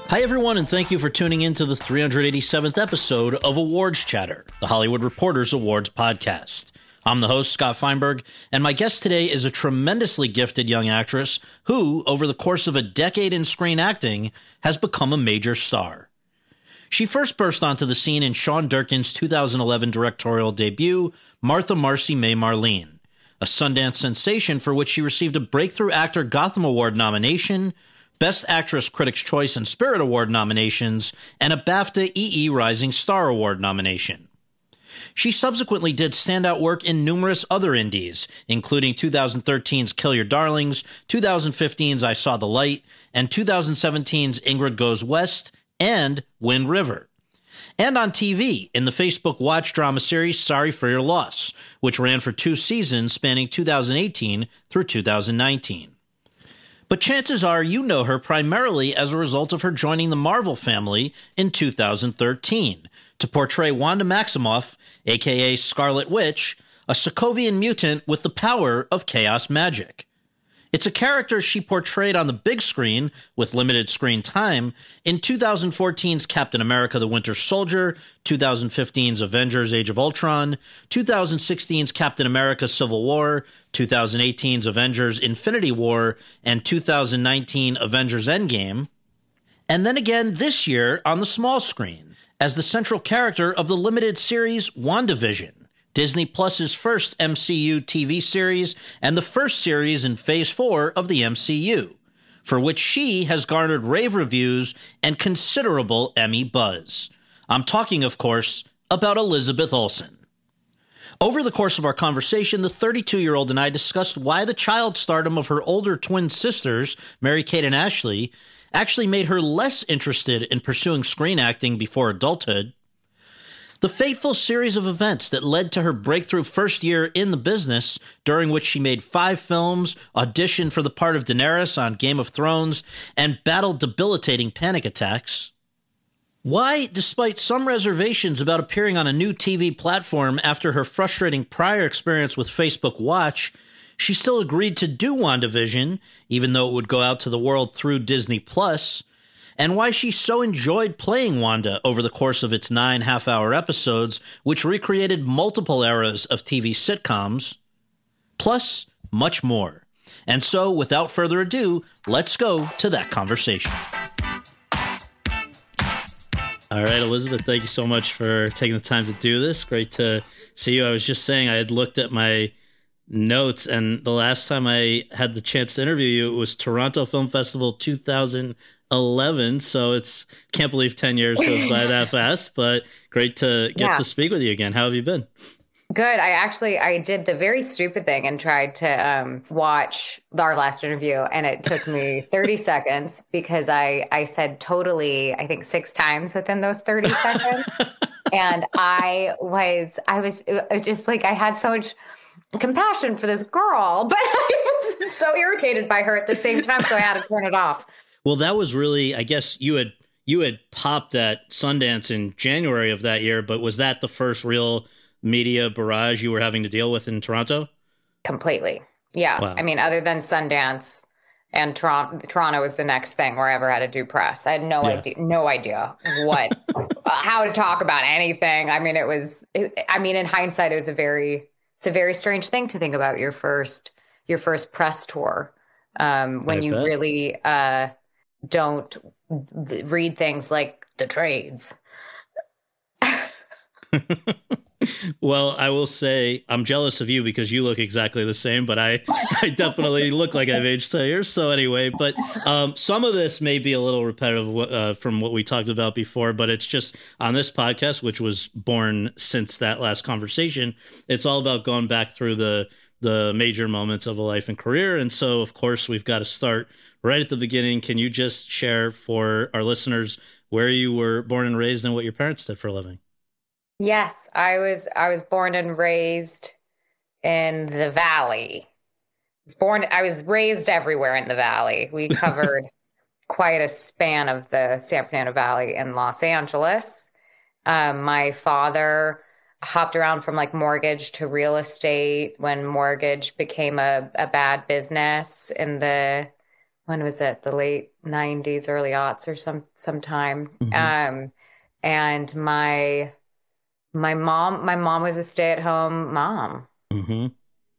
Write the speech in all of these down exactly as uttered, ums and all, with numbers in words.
Hi, everyone, and thank you for tuning in to the three hundred eighty-seventh episode of Awards Chatter, the Hollywood Reporters Awards podcast. I'm the host, Scott Feinberg, and my guest today is a tremendously gifted young actress who, over the course of a decade in screen acting, has become a major star. She first burst onto the scene in Sean Durkin's two thousand eleven directorial debut, Martha Marcy May Marlene, a Sundance sensation for which she received a Breakthrough Actor Gotham Award nomination, Best Actress Critics' Choice and Spirit Award nominations, and a BAFTA E E Rising Star Award nomination. She subsequently did standout work in numerous other indies, including twenty thirteen's Kill Your Darlings, twenty fifteen's I Saw the Light, and twenty seventeen's Ingrid Goes West, and Wind River. And on T V, in the Facebook Watch drama series Sorry for Your Loss, which ran for two seasons spanning two thousand eighteen through two thousand nineteen. But chances are you know her primarily as a result of her joining the Marvel family in two thousand thirteen to portray Wanda Maximoff, aka Scarlet Witch, a Sokovian mutant with the power of chaos magic. It's a character she portrayed on the big screen, with limited screen time, in two thousand fourteen's Captain America the Winter Soldier, two thousand fifteen's Avengers Age of Ultron, two thousand sixteen's Captain America Civil War, two thousand eighteen's Avengers Infinity War, and two thousand nineteen Avengers Endgame, and then again this year on the small screen, as the central character of the limited series WandaVision, Disney Plus's first M C U T V series and the first series in Phase four of the M C U, for which she has garnered rave reviews and considerable Emmy buzz. I'm talking, of course, about Elizabeth Olsen. Over the course of our conversation, the thirty-two-year-old and I discussed why the child stardom of her older twin sisters, Mary-Kate and Ashley, actually made her less interested in pursuing screen acting before adulthood, the fateful series of events that led to her breakthrough first year in the business, during which she made five films, auditioned for the part of Daenerys on Game of Thrones, and battled debilitating panic attacks. Why, despite some reservations about appearing on a new T V platform after her frustrating prior experience with Facebook Watch, she still agreed to do WandaVision, even though it would go out to the world through Disney Plus, and why she so enjoyed playing Wanda over the course of its nine half-hour episodes, which recreated multiple eras of T V sitcoms, plus much more. And so, without further ado, let's go to that conversation. All right, Elizabeth, thank you so much for taking the time to do this. Great to see you. I was just saying I had looked at my notes, and the last time I had the chance to interview you, it was Toronto Film Festival two thousand eleven, so it's can't believe ten years goes by that fast, but great to get yeah. to speak with you again. How have you been? Good. I actually, I did the very stupid thing and tried to um, watch our last interview, and it took me thirty seconds because I, I said totally, I think six times within those thirty seconds. And I was, I was just like, I had so much compassion for this girl, but I was so irritated by her at the same time, so I had to turn it off. Well, that was really, I guess you had you had popped at Sundance in January of that year, but was that the first real media barrage you were having to deal with in Toronto? Completely. Yeah. Wow. I mean, other than Sundance and Toronto, Toronto was the next thing where I ever had to do press. I had no yeah. idea, no idea what, how to talk about anything. I mean, it was, it, I mean, in hindsight, it was a very, it's a very strange thing to think about your first, your first press tour. Um, when I you bet. really, uh, don't read things like the trades. Well, I will say I'm jealous of you because you look exactly the same, but I, I definitely look like I've aged ten years. So anyway, but um, some of this may be a little repetitive uh, from what we talked about before, but it's just on this podcast, which was born since that last conversation. It's all about going back through the the major moments of a life and career. And so, of course, we've got to start right at the beginning. Can you just share for our listeners where you were born and raised and what your parents did for a living? Yes, I was I was born and raised in the Valley. I was born I was raised everywhere in the Valley. We covered quite a span of the San Fernando Valley in Los Angeles. Um, my father hopped around from like mortgage to real estate when mortgage became a, a bad business in the when was it? The late nineties, early aughts or some sometime. Mm-hmm. Um, and my my mom, my mom was a stay-at-home mom. Mm-hmm.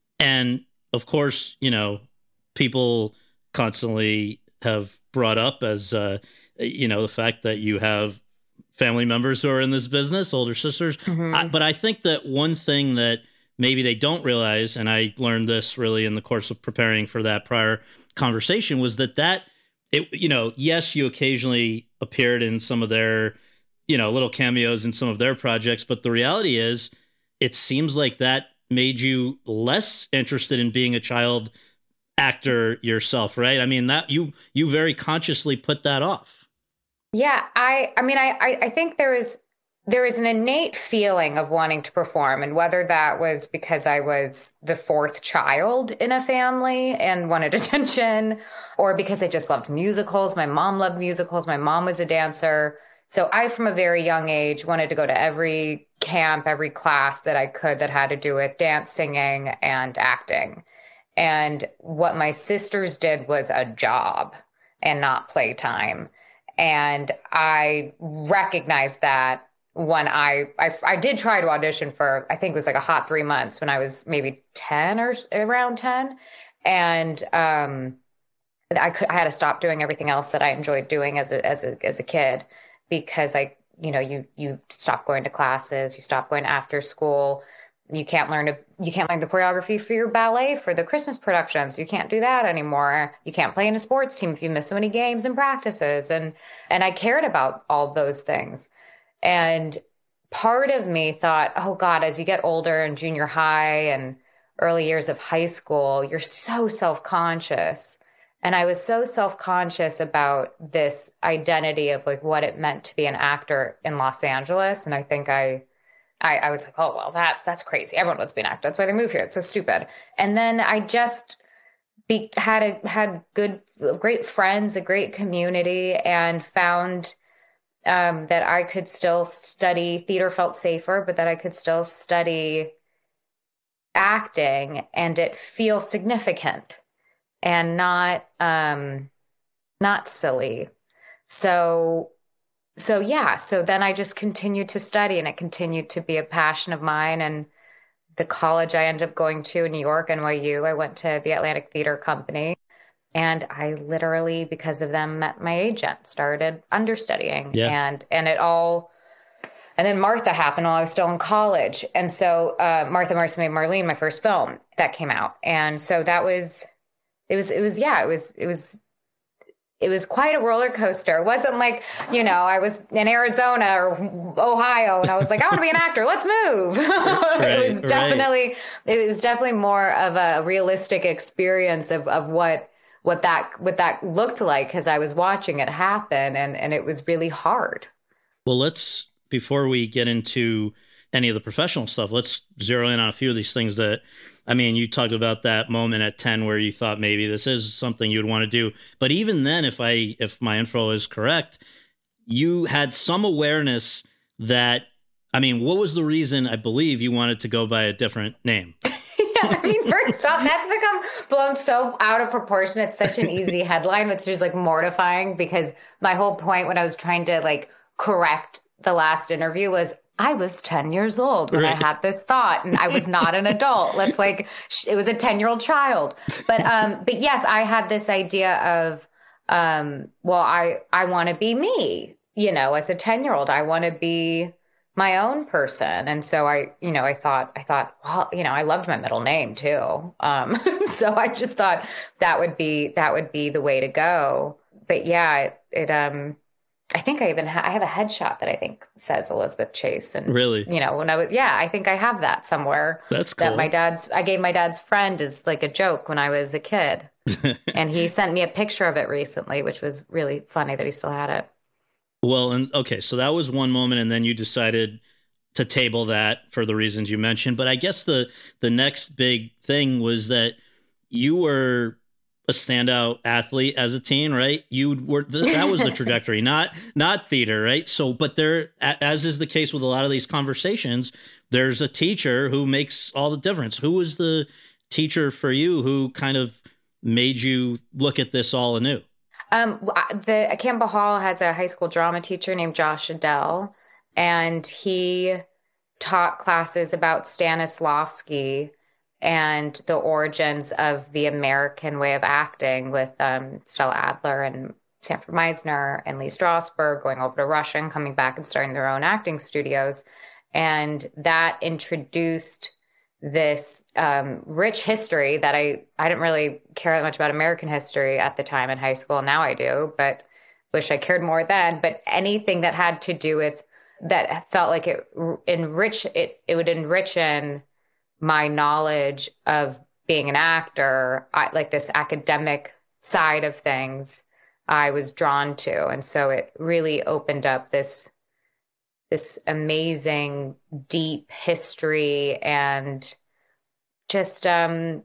And of course, you know, people constantly have brought up as, uh, you know, the fact that you have family members who are in this business, older sisters. Mm-hmm. I, but I think that one thing that maybe they don't realize, and I learned this really in the course of preparing for that prior conversation, was that that, it, you know, yes, you occasionally appeared in some of their, you know, little cameos in some of their projects, but the reality is it seems like that made you less interested in being a child actor yourself, right? I mean, that you you very consciously put that off. Yeah, I I mean, I I think there is there is an innate feeling of wanting to perform, and whether that was because I was the fourth child in a family and wanted attention, or because I just loved musicals. My mom loved musicals. My mom was a dancer. So I, from a very young age, wanted to go to every camp, every class that I could that had to do with dance, singing, and acting. And what my sisters did was a job and not playtime. And I recognized that when I, I, I did try to audition for, I think it was like a hot three months when I was maybe ten or around ten. And um, I could, I had to stop doing everything else that I enjoyed doing as a, as a, as a kid. Because I, you know, you, you stop going to classes, you stop going after school. You can't learn to, you can't learn the choreography for your ballet for the Christmas productions. You can't do that anymore. You can't play in a sports team if you miss so many games and practices. And, and I cared about all those things. And part of me thought, oh God, as you get older in junior high and early years of high school, you're so self-conscious. And I was so self-conscious about this identity of like what it meant to be an actor in Los Angeles. And I think I, I, I was like, oh, well, that's, that's crazy. Everyone wants to be an actor. That's why they move here. It's so stupid. And then I just be, had a, had good, great friends, a great community, and found um, that I could still study theater, felt safer, but that I could still study acting and it feel significant. And not, um, not silly. So, so yeah. So then I just continued to study, and it continued to be a passion of mine. And the college I ended up going to in New York, N Y U, I went to the Atlantic Theater Company, and I literally, because of them, met my agent, started understudying, yeah. and and it all. And then Martha happened while I was still in college, and so uh, Martha Marcy May Marlene, my first film that came out, and so that was. It was, it was, yeah, it was, it was, it was quite a roller coaster. It wasn't like, you know, I was in Arizona or Ohio and I was like, I want to be an actor. Let's move. Right, it was definitely, right. It was definitely more of a realistic experience of, of what, what that, what that looked like. Cause I was watching it happen, and, and it was really hard. Well, let's, before we get into any of the professional stuff, let's zero in on a few of these things that, I mean, you talked about that moment at ten where you thought maybe this is something you'd want to do. But even then, if I if my info is correct, you had some awareness that, I mean, what was the reason I believe you wanted to go by a different name? Yeah, I mean, first off, that's become blown so out of proportion. It's such an easy headline, which is like mortifying, because my whole point when I was trying to like correct the last interview was, I was ten years old when right. I had this thought, and I was not an adult. Let's like, it was a ten year old child. But, um, but yes, I had this idea of, um, well, I, I want to be me, you know, as a ten year old, I want to be my own person. And so I, you know, I thought, I thought, well, you know, I loved my middle name too. Um, so I just thought that would be, that would be the way to go. But yeah, it, it um, I think I even ha- I have a headshot that I think says Elizabeth Chase. And really, you know, when I was, yeah, I think I have that somewhere. That's cool. That my dad's, I gave my dad's friend as like a joke when I was a kid. And he sent me a picture of it recently, which was really funny that he still had it. Well, and okay, so that was one moment, and then you decided to table that for the reasons you mentioned. But I guess the the next big thing was that you were a standout athlete as a teen, right? You were that was the trajectory, not not theater, right? So, but there, as is the case with a lot of these conversations, there's a teacher who makes all the difference. Who was the teacher for you who kind of made you look at this all anew? Um, the Campbell Hall has a high school drama teacher named Josh Adele, and he taught classes about Stanislavski and the origins of the American way of acting with um, Stella Adler and Sanford Meisner and Lee Strasberg going over to Russia and coming back and starting their own acting studios. And that introduced this um, rich history that I, I didn't really care that much about American history at the time in high school. Now I do, but wish I cared more then. But anything that had to do with that felt like it enrich it, it would enrich in my knowledge of being an actor, I, like this academic side of things, I was drawn to. And so it really opened up this this amazing, deep history and just, um,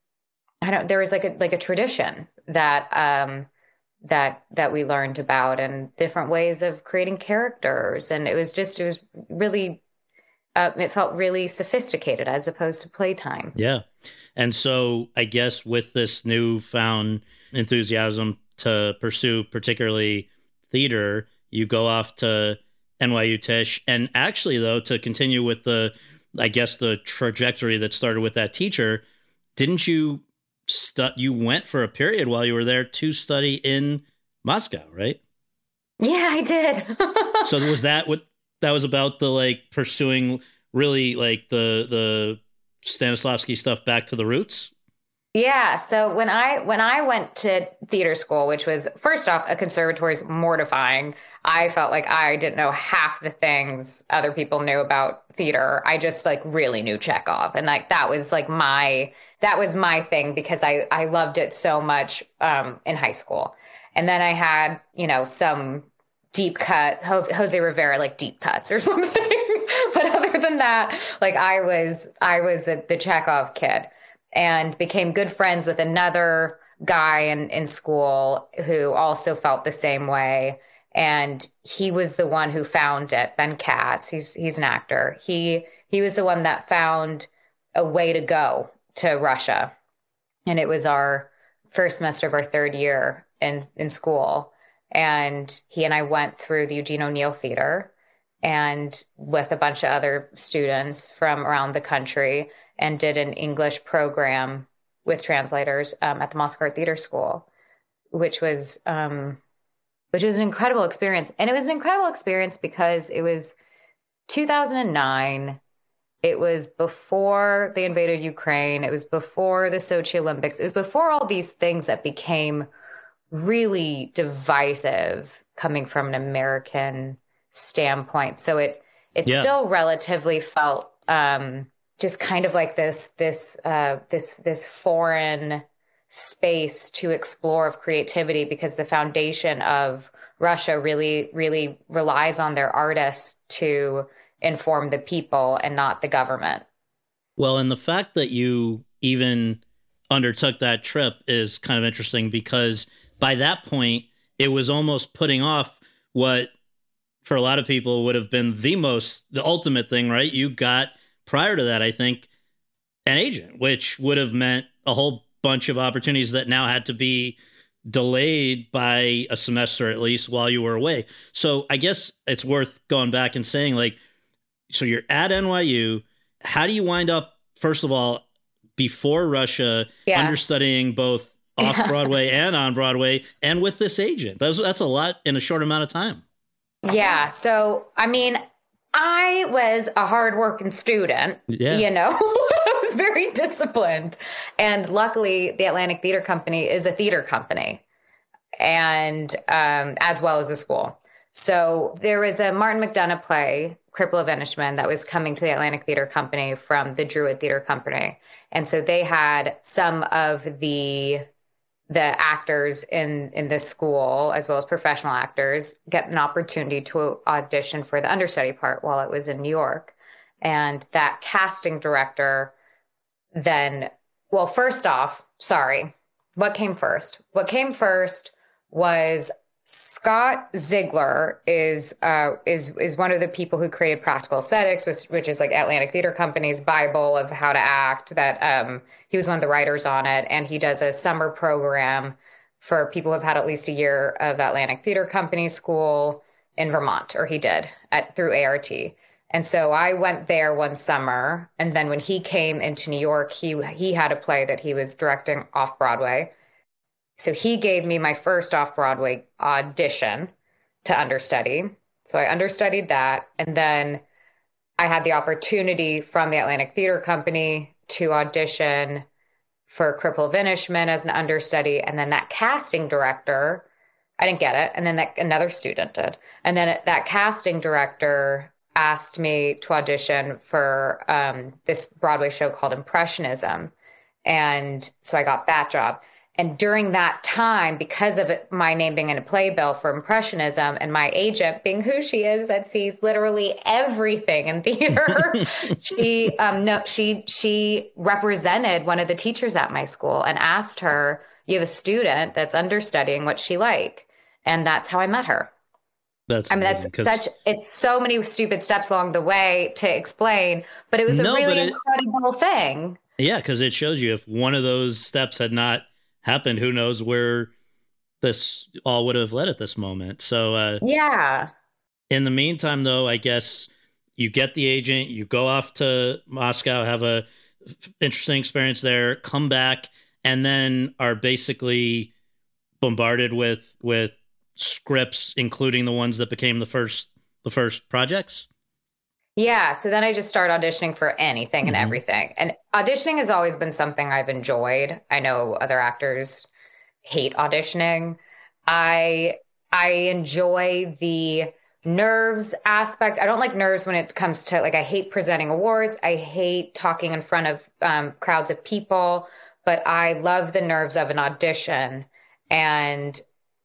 I don't, there was like a, like a tradition that, um, that, that we learned about and different ways of creating characters. And it was just, it was really, uh, it felt really sophisticated as opposed to playtime. Yeah. And so I guess with this newfound enthusiasm to pursue particularly theater, you go off to N Y U Tisch. And actually, though, to continue with the, I guess, the trajectory that started with that teacher, didn't you stu- you went for a period while you were there to study in Moscow, right? Yeah, I did. So was that what that was about, the like pursuing really like the the Stanislavski stuff back to the roots? Yeah. So when I when I went to theater school, which was first off, a conservatory is mortifying. I felt like I didn't know half the things other people knew about theater. I just like really knew Chekhov. And like that was like my that was my thing because I, I loved it so much um, in high school. And then I had, you know, some deep cut, Jose Rivera, like deep cuts or something. But other than that, like I was I was a, the Chekhov kid. And became good friends with another guy in, in school who also felt the same way. And he was the one who found it, Ben Katz. He's he's an actor. He he was the one that found a way to go to Russia. And it was our first semester of our third year in, in school. And he and I went through the Eugene O'Neill Theater and with a bunch of other students from around the country, and did an English program with translators um, at the Moscow Art Theater School, which was um, which was an incredible experience. And it was an incredible experience because it was two thousand nine. It was before they invaded Ukraine. It was before the Sochi Olympics. It was before all these things that became really divisive coming from an American standpoint. So it it yeah. still relatively felt um, just kind of like this this uh, this this foreign space to explore of creativity, because the foundation of Russia really really relies on their artists to inform the people and not the government. Well, and the fact that you even undertook that trip is kind of interesting, because by that point it was almost putting off what for a lot of people would have been the most the ultimate thing, right? You got, prior to that, I think, an agent, which would have meant a whole bunch of opportunities that now had to be delayed by a semester at least while you were away. So I guess it's worth going back and saying, like, so you're at N Y U. How do you wind up, first of all, before Russia, yeah. understudying both off Broadway yeah. and on Broadway, and with this agent? That's that's a lot in a short amount of time. Yeah. So, I mean, I was a hardworking student, yeah. you know, I was very disciplined. And luckily, the Atlantic Theater Company is a theater company, and um, as well as a school. So there was a Martin McDonagh play, Cripple of Inishmaan, that was coming to the Atlantic Theater Company from the Druid Theater Company. And so they had some of the the actors in, in this school, as well as professional actors, get an opportunity to audition for the understudy part while it was in New York. And that casting director then, well, first off, sorry, what came first? What came first was Scott Ziegler is uh, is is one of the people who created Practical Aesthetics, which, which is like Atlantic Theater Company's Bible of how to act. That um, he was one of the writers on it, and he does a summer program for people who have had at least a year of Atlantic Theater Company school in Vermont, or he did at through A R T. And so I went there one summer, and then when he came into New York, he he had a play that he was directing off Broadway. So he gave me my first off Broadway audition to understudy. So I understudied that, and then I had the opportunity from the Atlantic Theater Company to audition for Cripple of Inishmaan as an understudy, and then that casting director, I didn't get it, and then that another student did, and then that casting director asked me to audition for um, this Broadway show called Impressionism. And so I got that job. And during that time, because of it, my name being in a playbill for Impressionism and my agent being who she is, that sees literally everything in theater, she um, no, she she represented one of the teachers at my school and asked her, you have a student that's understudying, what's she like? And that's how I met her. That's I mean, that's cause... such, it's so many stupid steps along the way to explain, but it was a no, really it, incredible thing. Yeah, because it shows you if one of those steps had not happened, who knows where this all would have led at this moment. So, uh, yeah. In the meantime, though, I guess you get the agent, you go off to Moscow, have a f- interesting experience there, come back, and then are basically bombarded with with scripts, including the ones that became the first the first projects. Yeah, so then I just started auditioning for anything and mm-hmm. everything. And auditioning has always been something I've enjoyed. I know other actors hate auditioning. I I enjoy the nerves aspect. I don't like nerves when it comes to, like, I hate presenting awards. I hate talking in front of um, crowds of people, but I love the nerves of an audition. And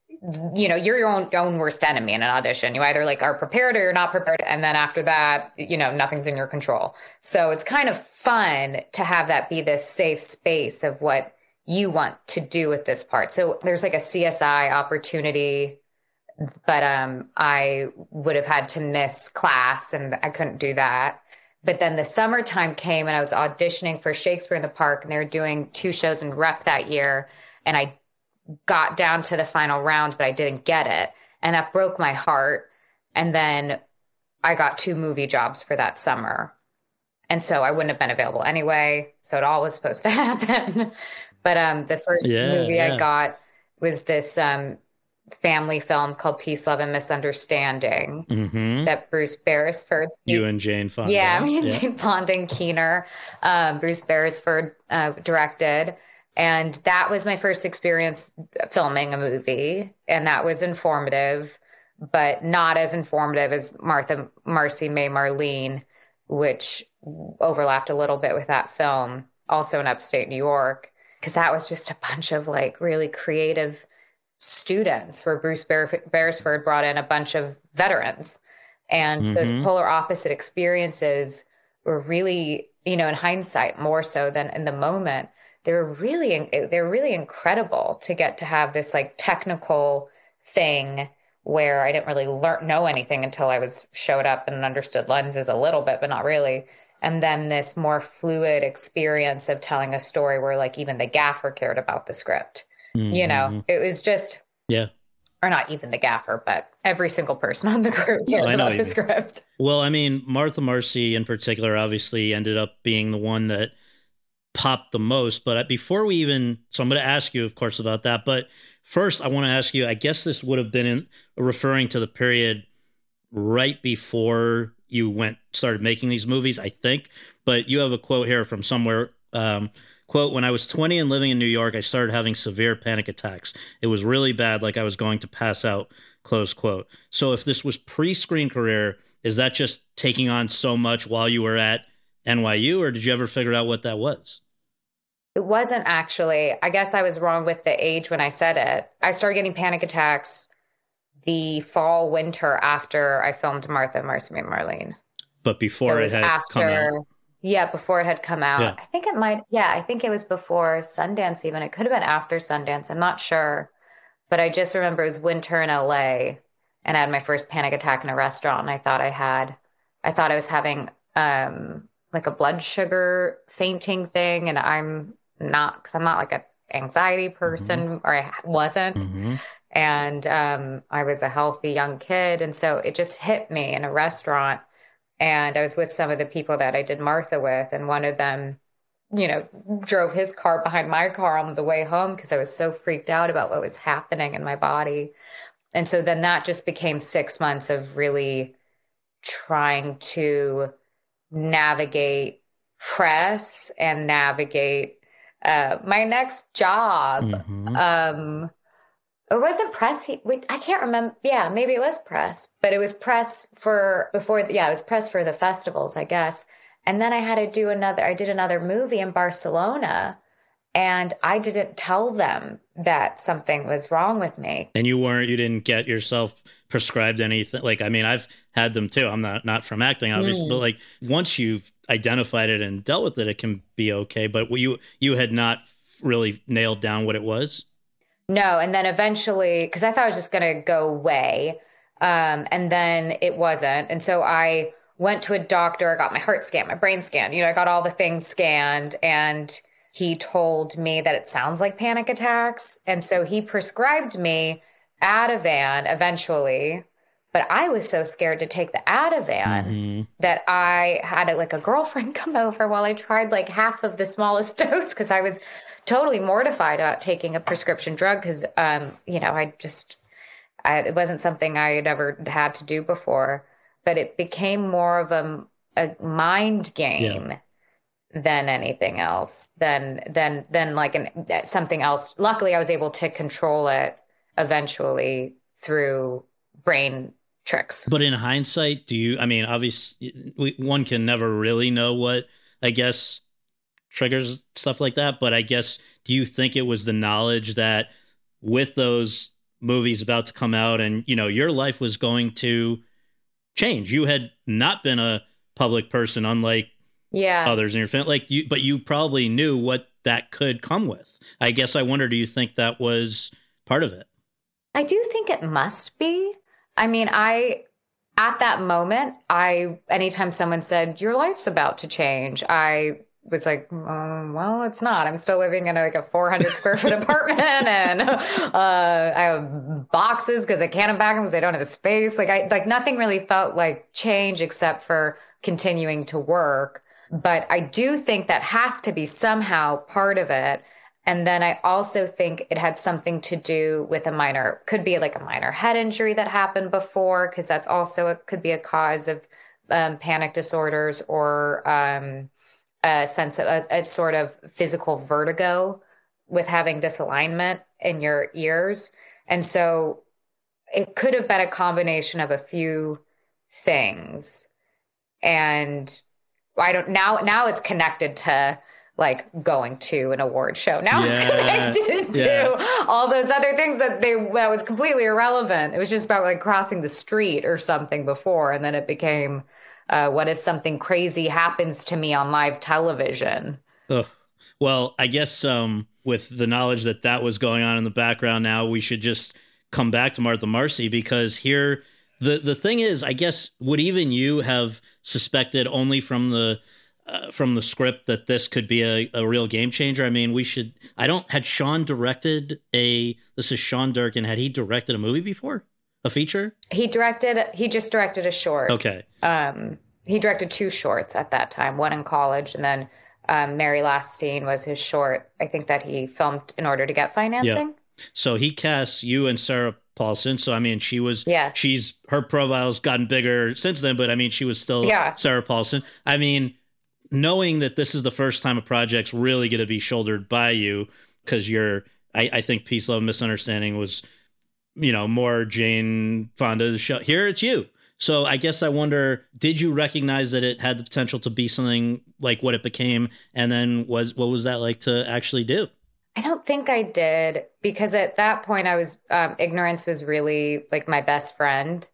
you know, you're your own own worst enemy in an audition. You either like are prepared or you're not prepared. And then after that, you know, nothing's in your control. So it's kind of fun to have that be this safe space of what you want to do with this part. So there's like a C S I opportunity, but um, I would have had to miss class and I couldn't do that. But then the summertime came and I was auditioning for Shakespeare in the Park, and they were doing two shows in rep that year. And I got down to the final round, but I didn't get it. And that broke my heart. And then I got two movie jobs for that summer. And so I wouldn't have been available anyway. So it all was supposed to happen. But um, the first yeah, movie yeah. I got was this um, family film called Peace, Love, and Misunderstanding mm-hmm. that Bruce Beresford. You and Jane Fonda. Yeah, me and yeah. Jane Fonda and Keener. Um, Bruce Beresford uh, directed. And that was my first experience filming a movie. And that was informative, but not as informative as Martha, Marcy May Marlene, which overlapped a little bit with that film, also in upstate New York, because that was just a bunch of like really creative students where Bruce Ber- Beresford brought in a bunch of veterans. And mm-hmm. those polar opposite experiences were really, you know, in hindsight, more so than in the moment, they're really, they're really incredible to get to have this like technical thing where I didn't really learn, know anything until I was showed up and understood lenses a little bit, but not really. And then this more fluid experience of telling a story where like even the gaffer cared about the script, mm-hmm. you know, it was just, yeah. Or not even the gaffer, but every single person on the crew cared no, about the script. Well, I mean, Martha Marcy in particular obviously ended up being the one that popped the most. But before we even, so I'm going to ask you, of course, about that. But first, I want to ask you, I guess this would have been in, referring to the period right before you went started making these movies, I think. But you have a quote here from somewhere. Um, quote, when I was twenty and living in New York, I started having severe panic attacks. It was really bad, like I was going to pass out, close quote. So if this was pre-screen career, is that just taking on so much while you were at N Y U, or did you ever figure out what that was? It wasn't actually. I guess I was wrong with the age when I said it. I started getting panic attacks the fall, winter after I filmed Martha, Marcy May Marlene. But before so it, it had after, come out. Yeah, before it had come out. Yeah. I think it might, yeah, I think it was before Sundance even. It could have been after Sundance. I'm not sure. But I just remember it was winter in L A and I had my first panic attack in a restaurant. And I thought I had, I thought I was having um, like a blood sugar fainting thing. And I'm not, because I'm not like a anxiety person, mm-hmm. or I wasn't. Mm-hmm. And um, I was a healthy young kid. And so it just hit me in a restaurant. And I was with some of the people that I did Martha with. And one of them, you know, drove his car behind my car on the way home because I was so freaked out about what was happening in my body. And so then that just became six months of really trying to navigate press and navigate uh, my next job. Mm-hmm. Um, it wasn't press. Wait, I can't remember. Yeah, maybe it was press, but it was press for before. Yeah, it was press for the festivals, I guess. And then I had to do another, I did another movie in Barcelona, and I didn't tell them that something was wrong with me. And you weren't, you didn't get yourself prescribed anything. Like, I mean, I've had them too. I'm not, not from acting, obviously, mm. but like once you've identified it and dealt with it, it can be okay. But you, you had not really nailed down what it was? No. And then eventually, because I thought it was just going to go away. Um, and then it wasn't. And so I went to a doctor, I got my heart scanned, my brain scanned, you know, I got all the things scanned, and he told me that it sounds like panic attacks. And so he prescribed me Ativan eventually, but I was so scared to take the Ativan mm-hmm. that I had a, like a girlfriend come over while I tried like half of the smallest dose because I was totally mortified about taking a prescription drug because, um, you know, I just, I, it wasn't something I had ever had to do before. But it became more of a, a mind game yeah. than anything else, than than than like an something else. Luckily, I was able to control it eventually through brain tricks. But in hindsight, do you? I mean, obviously, we, one can never really know what I guess triggers stuff like that. But I guess, do you think it was the knowledge that with those movies about to come out, and you know, your life was going to change. You had not been a public person, unlike yeah. others in your family. Like you, but you probably knew what that could come with. I guess I wonder, do you think that was part of it? I do think it must be. I mean, I, at that moment, I, anytime someone said, your life's about to change, I was like, um, well, it's not. I'm still living in a, like a four hundred square foot apartment, and uh, I have boxes because I can't unpack them because I don't have a space. Like I, like nothing really felt like change except for continuing to work. But I do think that has to be somehow part of it. And then I also think it had something to do with a minor, could be like a minor head injury that happened before, because that's also a, could be a cause of um, panic disorders, or um, a sense of a, a sort of physical vertigo with having disalignment in your ears. And so it could have been a combination of a few things. And I don't now, now it's connected to like going to an award show. Now yeah. it's connected to yeah. all those other things that they, that was completely irrelevant. It was just about like crossing the street or something before. And then it became, Uh, what if something crazy happens to me on live television? Ugh. Well, I guess um, with the knowledge that that was going on in the background now, we should just come back to Martha Marcy, because here, the, the thing is, I guess, would even you have suspected only from the uh, from the script that this could be a, a real game changer? I mean, we should, I don't, had Sean directed a, this is Sean Durkin, had he directed a movie before? A feature? He directed, he just directed a short. Okay. Um, he directed two shorts at that time, one in college, and then um, Mary Last Scene was his short, I think, that he filmed in order to get financing. Yeah. So he casts you and Sarah Paulson. So, I mean, she was, yes. she's, her profile's gotten bigger since then, but I mean, she was still yeah. Sarah Paulson. I mean, knowing that this is the first time a project's really going to be shouldered by you, because you're, I, I think Peace, Love, Misunderstanding was, you know, more Jane Fonda's show. Here it's you. So I guess I wonder, did you recognize that it had the potential to be something like what it became? And then was, what was that like to actually do? I don't think I did, because at that point I was, um, ignorance was really like my best friend.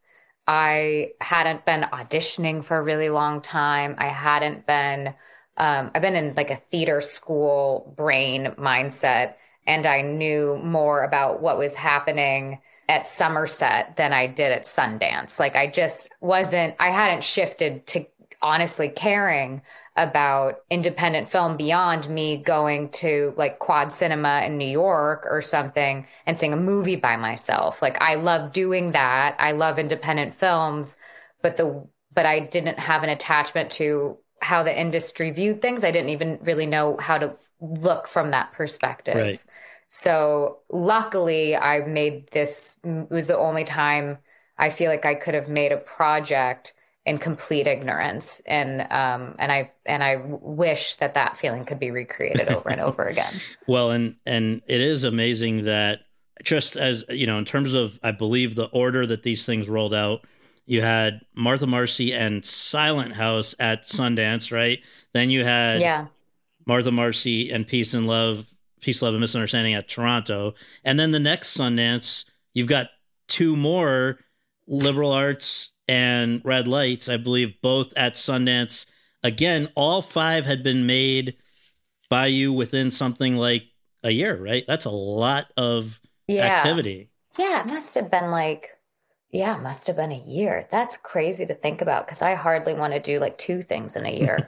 I hadn't been auditioning for a really long time. I hadn't been, um, I've been in like a theater school brain mindset, and I knew more about what was happening at Somerset than I did at Sundance. Like I just wasn't, I hadn't shifted to honestly caring about independent film beyond me going to like Quad Cinema in New York or something and seeing a movie by myself. Like I love doing that. I love independent films, but the but I didn't have an attachment to how the industry viewed things. I didn't even really know how to look from that perspective. Right. So luckily I made this, it was the only time I feel like I could have made a project in complete ignorance. And, um, and I, and I wish that that feeling could be recreated over and over again. Well, and, and it is amazing that just as, you know, in terms of, I believe the order that these things rolled out, you had Martha Marcy and Silent House at Sundance, right? Then you had yeah. Martha Marcy and Peace and Love, Peace, Love, and Misunderstanding at Toronto. And then the next Sundance, you've got two more, Liberal Arts and Red Lights, I believe, both at Sundance. Again, all five had been made by you within something like a year, right? That's a lot of yeah. activity. Yeah, it must have been like, yeah, it must have been a year. That's crazy to think about because I hardly want to do like two things in a year.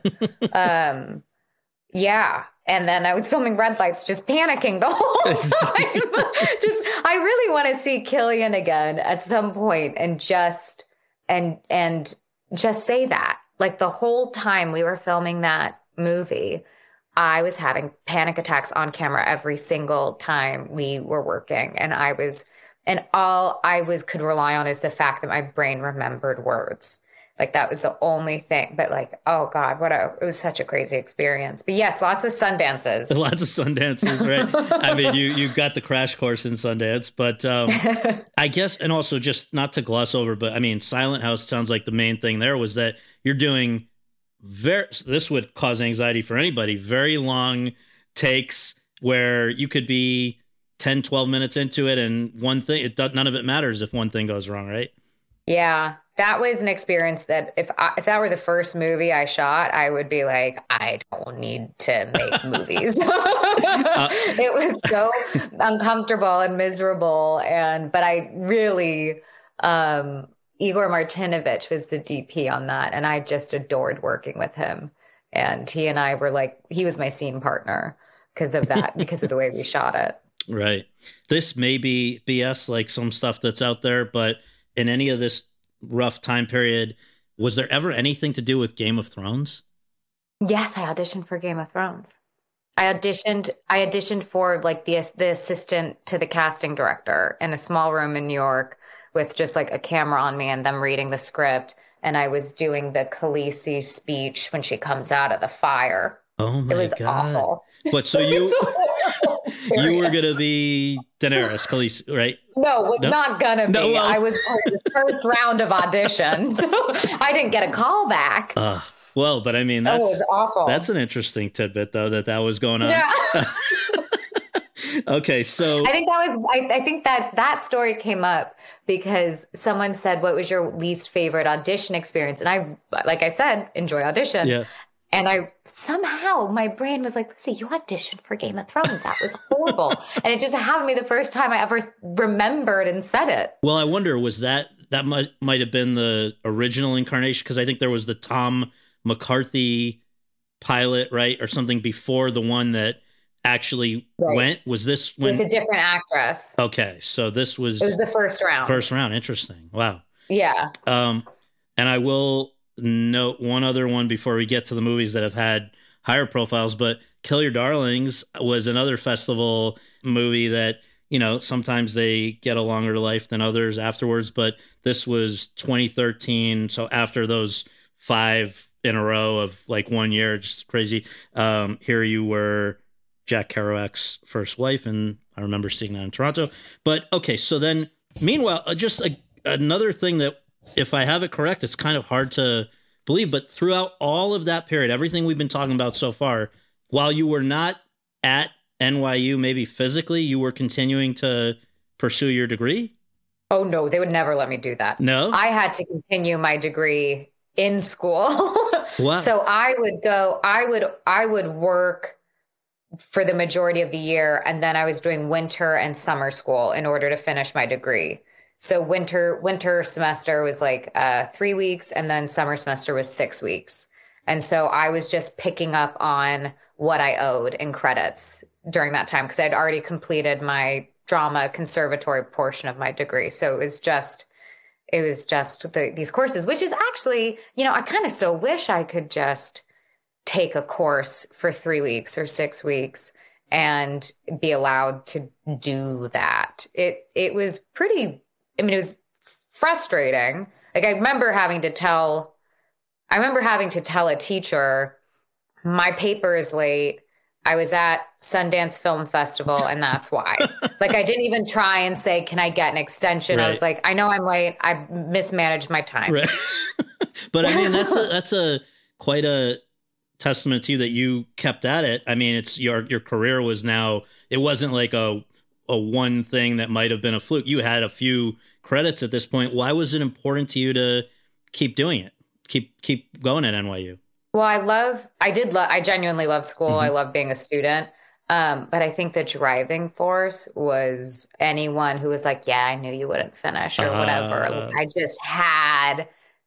um, yeah. And then I was filming Red Lights, just panicking the whole time. just, I really want to see Cillian again at some point and just, and, and just say that. Like the whole time we were filming that movie, I was having panic attacks on camera every single time we were working. And I was, and all I was could rely on is the fact that my brain remembered words. Like that was the only thing. But like, oh God, what a, it was such a crazy experience. But yes, lots of Sundances. Lots of Sundances, right? I mean, you, you got the crash course in Sundance, but um, I guess, and also just not to gloss over, but I mean, Silent House sounds like the main thing there was that you're doing very, this would cause anxiety for anybody, very long takes where you could be ten, twelve minutes into it and one thing, it does, none of it matters if one thing goes wrong, right? Yeah. That was an experience that if I, if that were the first movie I shot, I would be like, I don't need to make movies. uh, it was so uncomfortable and miserable. And, but I really, um, Igor Martinovich was the D P on that. And I just adored working with him. And he and I were like, he was my scene partner because of that, because of the way we shot it. Right. This may be B S, like some stuff that's out there, but in any of this rough time period, was there ever anything to do with Game of Thrones? Yes, I auditioned for Game of Thrones. I auditioned I auditioned for like the the assistant to the casting director in a small room in New York with just like a camera on me and them reading the script, and I was doing the Khaleesi speech when she comes out of the fire. Oh my God. It was God. awful. But so you you were going to be Daenerys, Khaleesi, right? No, was no? not going to be. No, well. I was part of the first round of auditions. I didn't get a call back. Uh, well, but I mean, that's, oh, it was awful. That's an interesting tidbit, though, that that was going on. Yeah. Okay, so. I think that was, I, I think that that story came up because someone said, what was your least favorite audition experience? And I, like I said, enjoy audition. Yeah. And I somehow, my brain was like, Lizzie, you auditioned for Game of Thrones. That was horrible. And it just happened to me the first time I ever remembered and said it. Well, I wonder, was that, that might, might have been the original incarnation? Because I think there was the Tom McCarthy pilot, right? Or something before the one that actually right. went. Was this when? It was a different actress. Okay. So this was. It was the first round. First round. Interesting. Wow. Yeah. Um, and I will note one other one before we get to the movies that have had higher profiles, but Kill Your Darlings was another festival movie that, you know, sometimes they get a longer life than others afterwards, but this was twenty thirteen. So after those five in a row of like one year, just crazy. Um, here you were Jack Kerouac's first wife. And I remember seeing that in Toronto, but okay. So then meanwhile, uh, just a, another thing that, if I have it correct, it's kind of hard to believe, but throughout all of that period, everything we've been talking about so far, while you were not at N Y U, maybe physically, you were continuing to pursue your degree? Oh, no, they would never let me do that. No? I had to continue my degree in school. Wow. So I would go, I would, I would work for the majority of the year. And then I was doing winter and summer school in order to finish my degree. So winter winter semester was like uh, three weeks, and then summer semester was six weeks. And so I was just picking up on what I owed in credits during that time because I'd already completed my drama conservatory portion of my degree. So it was just, it was just the, these courses, which is actually, you know, I kind of still wish I could just take a course for three weeks or six weeks and be allowed to do that. It, it was pretty, I mean, it was frustrating. Like I remember having to tell, I remember having to tell a teacher, my paper is late. I was at Sundance Film Festival and that's why. Like I didn't even try and say, can I get an extension? Right. I was like, I know I'm late. I mismanaged my time. Right. But I mean, that's a, that's a quite a testament to you that you kept at it. I mean, it's your, your career was now, it wasn't like a, a one thing that might've been a fluke. You had a few credits at this point. Why was it important to you to keep doing it? Keep, keep going at N Y U? Well, I love, I did love, I genuinely love school. Mm-hmm. I love being a student. Um, but I think the driving force was anyone who was like, yeah, I knew you wouldn't finish or whatever. Uh, like, I just had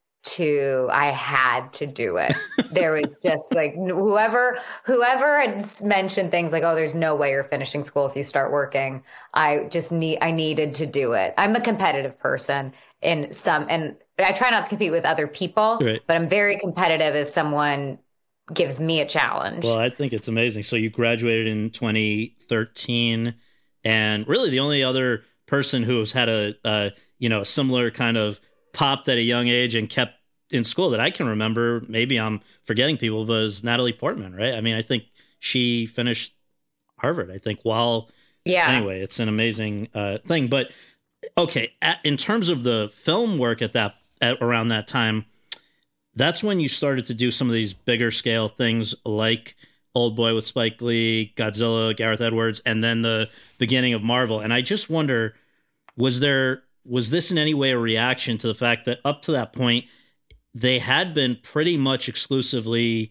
to, I had to do it. There was just like whoever, whoever had mentioned things like, oh, there's no way you're finishing school if you start working. I just need, I needed to do it. I'm a competitive person in some, and I try not to compete with other people, right. But I'm very competitive if someone gives me a challenge. Well, I think it's amazing. So you graduated in twenty thirteen, and really the only other person who has had a, uh, you know, a similar kind of popped at a young age and kept in school that I can remember, maybe I'm forgetting people, was Natalie Portman, right? I mean, I think she finished Harvard, I think, while, yeah. Anyway, it's an amazing uh, thing. But okay, at, in terms of the film work at that, at around that time, that's when you started to do some of these bigger scale things like Old Boy with Spike Lee, Godzilla, Gareth Edwards, and then the beginning of Marvel. And I just wonder, was there, was this in any way a reaction to the fact that up to that point, they had been pretty much exclusively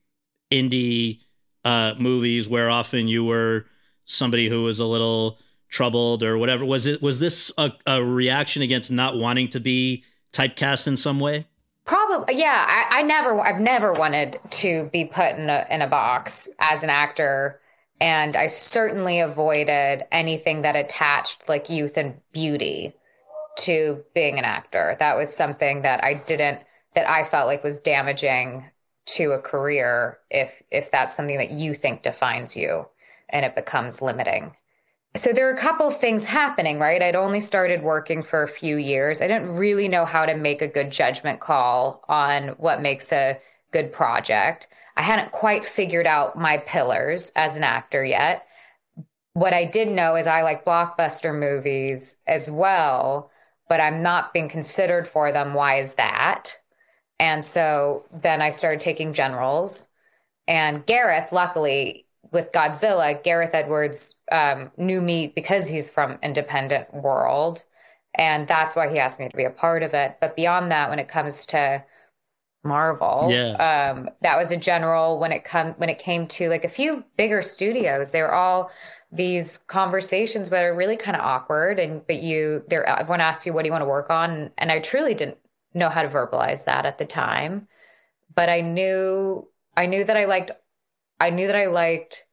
indie uh, movies where often you were somebody who was a little troubled or whatever? Was it, was this a, a reaction against not wanting to be typecast in some way? Probably, yeah. I, I never, I've never wanted to be put in a in a box as an actor, and I certainly avoided anything that attached like youth and beauty to being an actor. That was something that I didn't, that I felt like was damaging to a career if if that's something that you think defines you and it becomes limiting. So there are a couple things happening, right? I'd only started working for a few years. I didn't really know how to make a good judgment call on what makes a good project. I hadn't quite figured out my pillars as an actor yet. What I did know is I like blockbuster movies as well, but I'm not being considered for them. Why is that? And so then I started taking generals. And Gareth, luckily, with Godzilla, Gareth Edwards um, knew me because he's from independent world. And that's why he asked me to be a part of it. But beyond that, when it comes to Marvel, yeah. um, that was a general. When it come when it came to like a few bigger studios, they were all these conversations that are really kind of awkward. And but you, there, everyone asks you, what do you want to work on? And I truly didn't know how to verbalize that at the time. But I knew, I knew that I liked I knew that I liked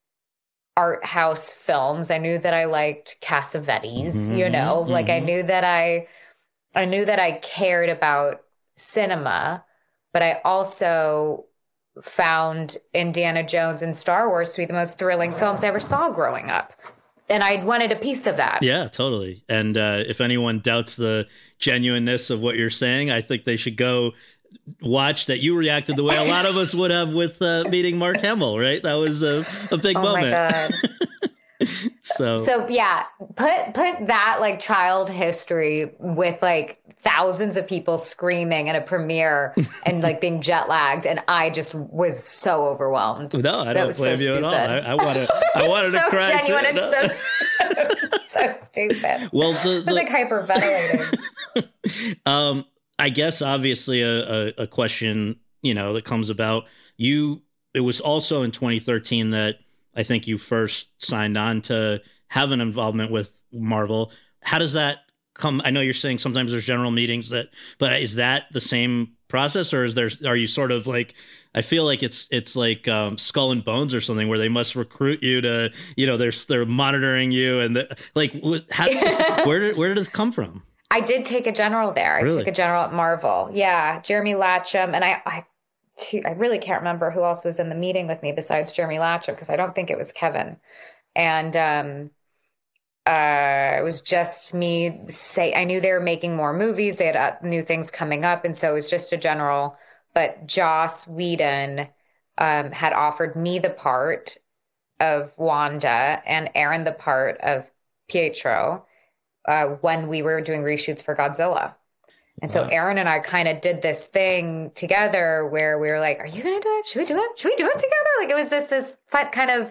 art house films. I knew that I liked Cassavetes, mm-hmm, you know, mm-hmm. like I knew that I, I knew that I cared about cinema, but I also found Indiana Jones and Star Wars to be the most thrilling films I ever saw growing up. And I wanted a piece of that. Yeah, totally. And uh, if anyone doubts the genuineness of what you're saying, I think they should go watch that you reacted the way a lot of us would have with uh, meeting Mark Hamill, right? That was a, a big oh moment. My God. so, so yeah, put put that like child history with like thousands of people screaming at a premiere and like being jet lagged, and I just was so overwhelmed. No, I don't blame so you stupid. At all. I, I want to. I wanted so to cry. Genuine too. And No. so so stupid. Well, the, the... I was like hyperventilating. um. I guess obviously a, a, a question, you know, that comes about you. It was also in twenty thirteen that I think you first signed on to have an involvement with Marvel. How does that come? I know you're saying sometimes there's general meetings that, but is that the same process, or is there, are you sort of like, I feel like it's it's like um, Skull and Bones or something, where they must recruit you to, you know, they're they're monitoring you, and the, like, how, where did where did it come from? I did take a general there. I really? took a general at Marvel. Yeah, Jeremy Latcham, and I, I, I really can't remember who else was in the meeting with me besides Jeremy Latcham, because I don't think it was Kevin. And um, uh, it was just me. Say, I knew they were making more movies. They had uh, new things coming up, and so it was just a general. But Joss Whedon um, had offered me the part of Wanda and Aaron the part of Pietro uh, when we were doing reshoots for Godzilla. And wow. so Aaron and I kind of did this thing together where we were like, are you going to do it? Should we do it? Should we do it together? Like, it was this, this fun, kind of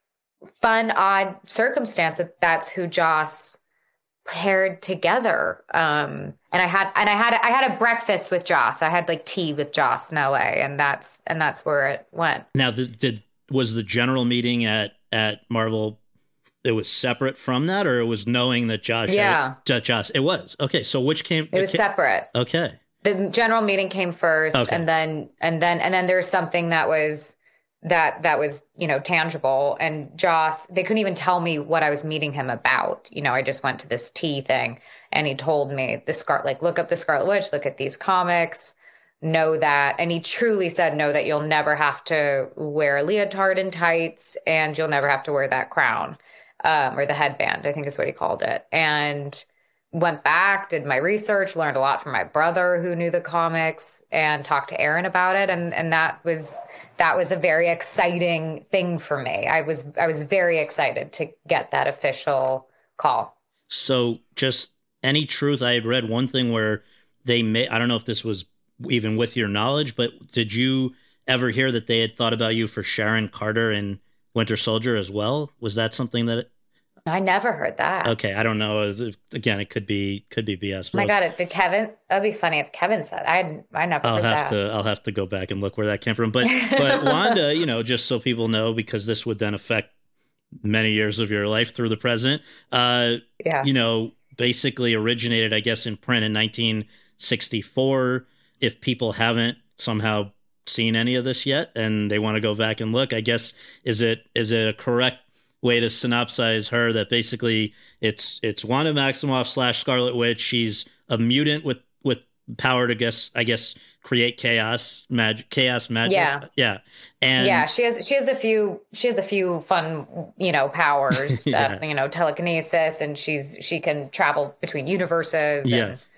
fun, odd circumstance that that's who Joss paired together. Um, and I had, and I had, I had a breakfast with Joss. I had like tea with Joss in L A, and that's, and that's where it went. Now, the, did, was the general meeting at, at Marvel, it was separate from that, or it was knowing that Josh, yeah, had, Josh, it was. Okay. So which came, it was it came, separate. Okay. The general meeting came first, okay. and then, and then, and then there was something that was, that that was, you know, tangible. And Joss, they couldn't even tell me what I was meeting him about. You know, I just went to this tea thing, and he told me the Scar, like, look up the Scarlet Witch, look at these comics, know that. And he truly said, know that you'll never have to wear a leotard and tights, and you'll never have to wear that crown, um, or the headband, I think is what he called it. And went back, did my research, learned a lot from my brother who knew the comics, and talked to Aaron about it. And, and that was, that was a very exciting thing for me. I was, I was very excited to get that official call. So just any truth, I had read one thing where they may, I don't know if this was even with your knowledge, but did you ever hear that they had thought about you for Sharon Carter in Winter Soldier as well? Was that something that... I never heard that. Okay, I don't know. Again, it could be could be B S. Oh my God, it did Kevin? That'd be funny if Kevin said. I I never I'll heard have that. to I'll have to go back and look where that came from. But but Wanda, you know, just so people know, because this would then affect many years of your life through the present. Uh, yeah. You know, basically originated, I guess, in print in nineteen sixty-four. If people haven't somehow seen any of this yet and they want to go back and look, I guess, is it is it a correct way to synopsize her that basically it's it's Wanda Maximoff slash Scarlet Witch? She's a mutant with with power to guess I guess create chaos magic chaos magic. Yeah. Yeah. And yeah, she has she has a few she has a few fun, you know, powers that, yeah. you know, telekinesis, and she's she can travel between universes. And... Yes.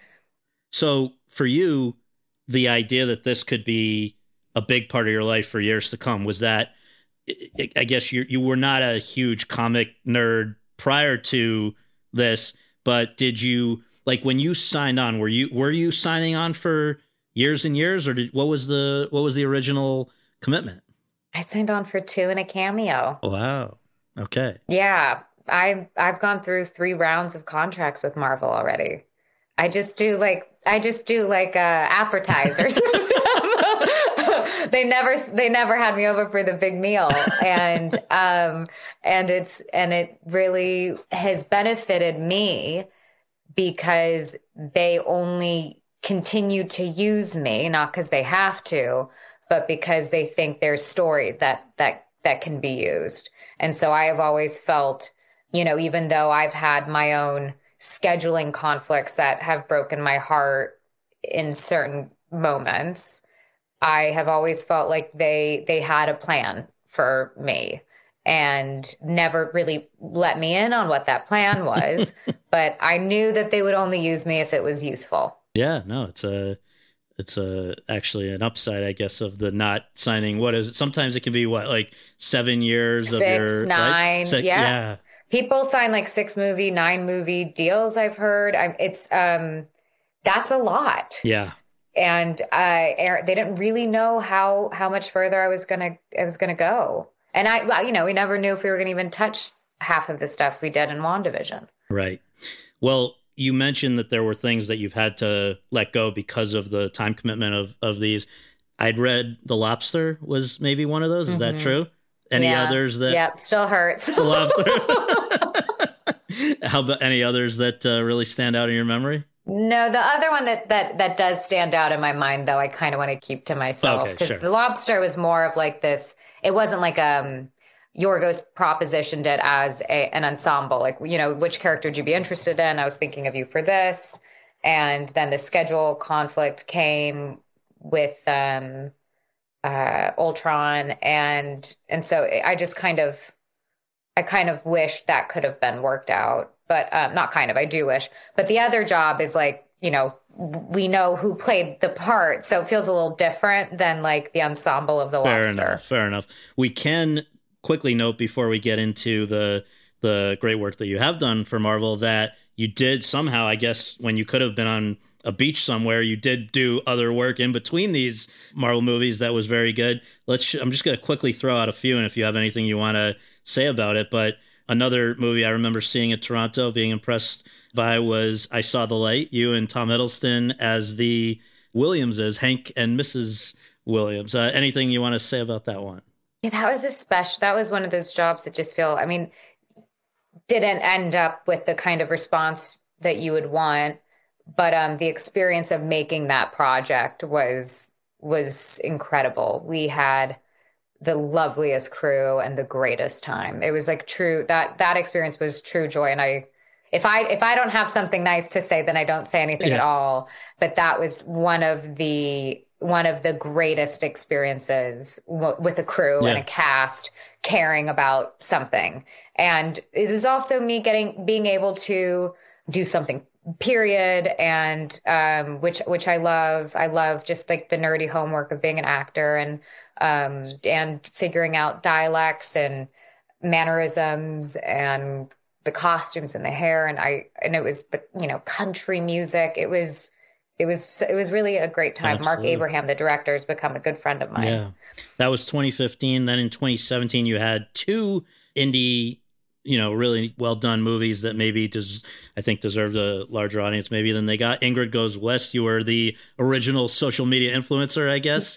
So for you, the idea that this could be a big part of your life for years to come, was that, I guess you you were not a huge comic nerd prior to this, but did you, like, when you signed on, were you were you signing on for years and years, or did, what was the what was the original commitment? I signed on for two and a cameo. Wow. Okay. Yeah, I I've gone through three rounds of contracts with Marvel already. I just do like I just do like uh, appetizers. They never, they never had me over for the big meal, and um, and it's and it really has benefited me because they only continue to use me, not because they have to, but because they think there's story that that that can be used. And so I have always felt, you know, even though I've had my own scheduling conflicts that have broken my heart in certain moments, I have always felt like they they had a plan for me and never really let me in on what that plan was. But I knew that they would only use me if it was useful. Yeah, no, it's a it's a actually an upside, I guess, of the not signing. What is it? Sometimes it can be what, like seven years six, of your nine, Six, yeah. yeah. People sign like six movie, nine movie deals. I've heard. I, it's um, that's a lot. Yeah. And uh, they didn't really know how how much further I was gonna I was gonna go. And I, well, you know, we never knew if we were gonna even touch half of the stuff we did in WandaVision. Right. Well, you mentioned that there were things that you've had to let go because of the time commitment of of these. I'd read The Lobster was maybe one of those. Is mm-hmm. that true? Any yeah. others that? Yep, still hurts. The Lobster. How about any others that uh, really stand out in your memory? No, the other one that that that does stand out in my mind, though, I kind of want to keep to myself, because okay, sure. The Lobster was more of like this. It wasn't like um Yorgos propositioned it as a, an ensemble, like, you know, which character would you be interested in? I was thinking of you for this, and then the schedule conflict came with um uh Ultron, and and so I just kind of I kind of wish that could have been worked out. But um, not kind of, I do wish. But the other job is like, you know, we know who played the part. So it feels a little different than like the ensemble of the Lobster. Fair enough, fair enough. We can quickly note before we get into the the great work that you have done for Marvel that you did somehow, I guess, when you could have been on a beach somewhere, you did do other work in between these Marvel movies that was very good. Let's. I'm just going to quickly throw out a few, and if you have anything you want to say about it, but another movie I remember seeing at Toronto, being impressed by, was I Saw the Light. You and Tom Hiddleston as the Williamses, Hank and Missus Williams. Uh, anything you want to say about that one? Yeah, that was a special. That was one of those jobs that just feel, I mean, didn't end up with the kind of response that you would want, but um, the experience of making that project was was incredible. We had the loveliest crew and the greatest time. It was like true, that that experience was true joy. And I, if I if I don't have something nice to say, then I don't say anything yeah. at all. But that was one of the one of the greatest experiences w- with a crew yeah. and a cast caring about something. And it was also me getting being able to do something period, and um which which I love. I love just like the nerdy homework of being an actor, and um and figuring out dialects and mannerisms and the costumes and the hair, and I and it was the, you know, country music. It was it was it was really a great time. Absolutely. Mark Abraham, the director, has become a good friend of mine. Yeah. That was twenty fifteen. Then in twenty seventeen you had two indie, you know, really well done movies that maybe des- I think deserved a larger audience maybe than they got. Ingrid Goes West. You were the original social media influencer, I guess.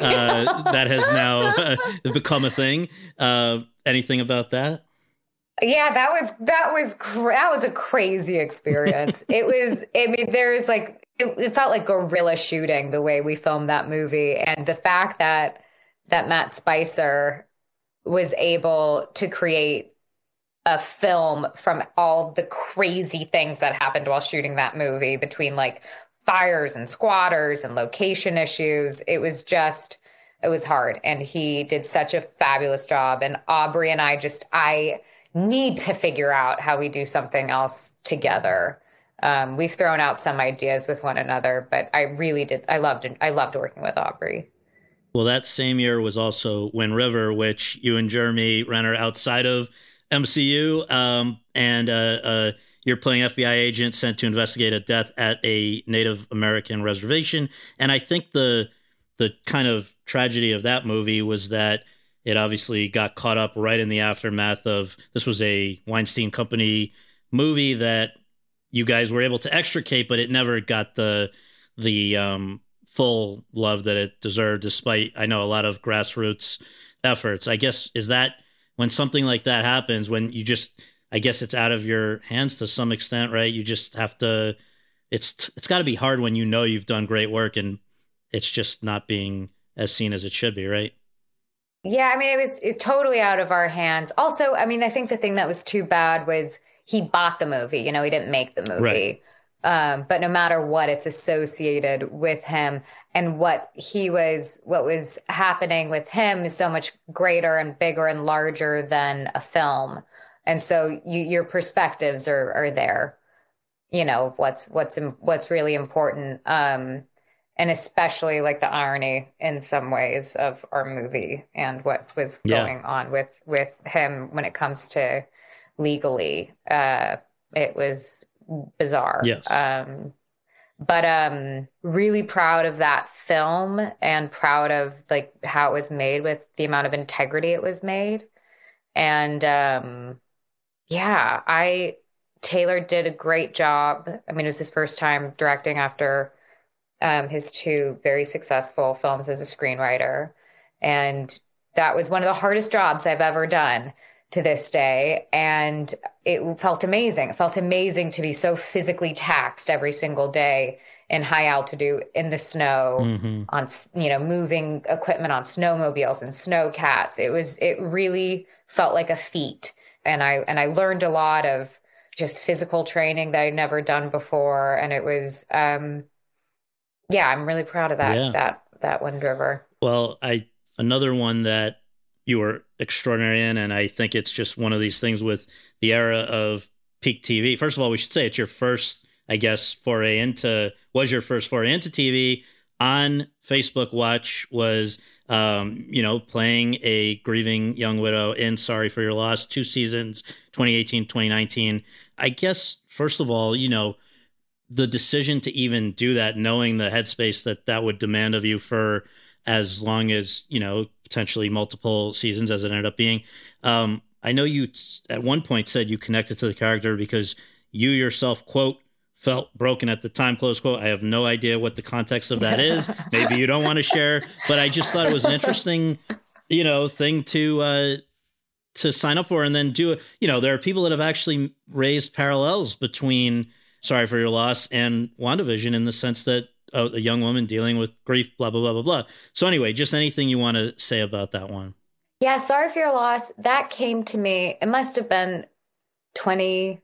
uh, that has now uh, become a thing. Uh, anything about that? Yeah, that was that was cra- that was a crazy experience. It was. I mean, there's like it, it felt like guerrilla shooting the way we filmed that movie, and the fact that that Matt Spicer was able to create a film from all the crazy things that happened while shooting that movie, between like fires and squatters and location issues. It was just, it was hard. And he did such a fabulous job. And Aubrey and I just, I need to figure out how we do something else together. Um, we've thrown out some ideas with one another, but I really did. I loved it. I loved working with Aubrey. Well, that same year was also Wind River, which you and Jeremy Renner outside of M C U, um, and uh, uh, you're playing F B I agent sent to investigate a death at a Native American reservation. And I think the the kind of tragedy of that movie was that it obviously got caught up right in the aftermath of, this was a Weinstein Company movie that you guys were able to extricate, but it never got the the um, full love that it deserved, despite, I know, a lot of grassroots efforts. I guess, is that when something like that happens, when you just, I guess it's out of your hands to some extent, right? You just have to, it's it's got to be hard when you know you've done great work and it's just not being as seen as it should be, right? Yeah, I mean, it was it, totally out of our hands. Also, I mean, I think the thing that was too bad was he bought the movie. You know, he didn't make the movie. Right. Um, but no matter what, it's associated with him. And what he was, what was happening with him is so much greater and bigger and larger than a film. And so you, your perspectives are, are there, you know, what's, what's, what's really important. Um, and especially like the irony in some ways of our movie and what was going yeah. on with, with him when it comes to legally. Uh, it was bizarre. Yes. Um, But um, really proud of that film and proud of like how it was made with the amount of integrity it was made. And um, yeah, I Taylor did a great job. I mean, it was his first time directing after um, his two very successful films as a screenwriter. And that was one of the hardest jobs I've ever done, to this day. And it felt amazing. It felt amazing to be so physically taxed every single day in high altitude, in the snow, mm-hmm. on, you know, moving equipment on snowmobiles and snowcats. It was, it really felt like a feat. And I, and I learned a lot of just physical training that I'd never done before. And it was, um, yeah, I'm really proud of that, yeah. that, that Wind River. Well, I, another one that you were extraordinary in, and I think it's just one of these things with the era of peak T V. First of all, we should say it's your first, I guess, foray into, was your first foray into T V on Facebook Watch, was, um, you know, playing a grieving young widow in Sorry for Your Loss, two seasons, twenty eighteen, twenty nineteen. I guess, first of all, you know, the decision to even do that, knowing the headspace that that would demand of you for as long as, you know, potentially multiple seasons as it ended up being. Um, I know you at one point said you connected to the character because you yourself, quote, felt broken at the time, close quote. I have no idea what the context of that is. Maybe you don't want to share, but I just thought it was an interesting, you know, thing to, uh, to sign up for and then do it. You know, there are people that have actually raised parallels between Sorry for Your Loss and WandaVision in the sense that a, a young woman dealing with grief, blah, blah, blah, blah, blah. So anyway, just anything you want to say about that one. Yeah, Sorry for Your Loss, that came to me, it must have been twenty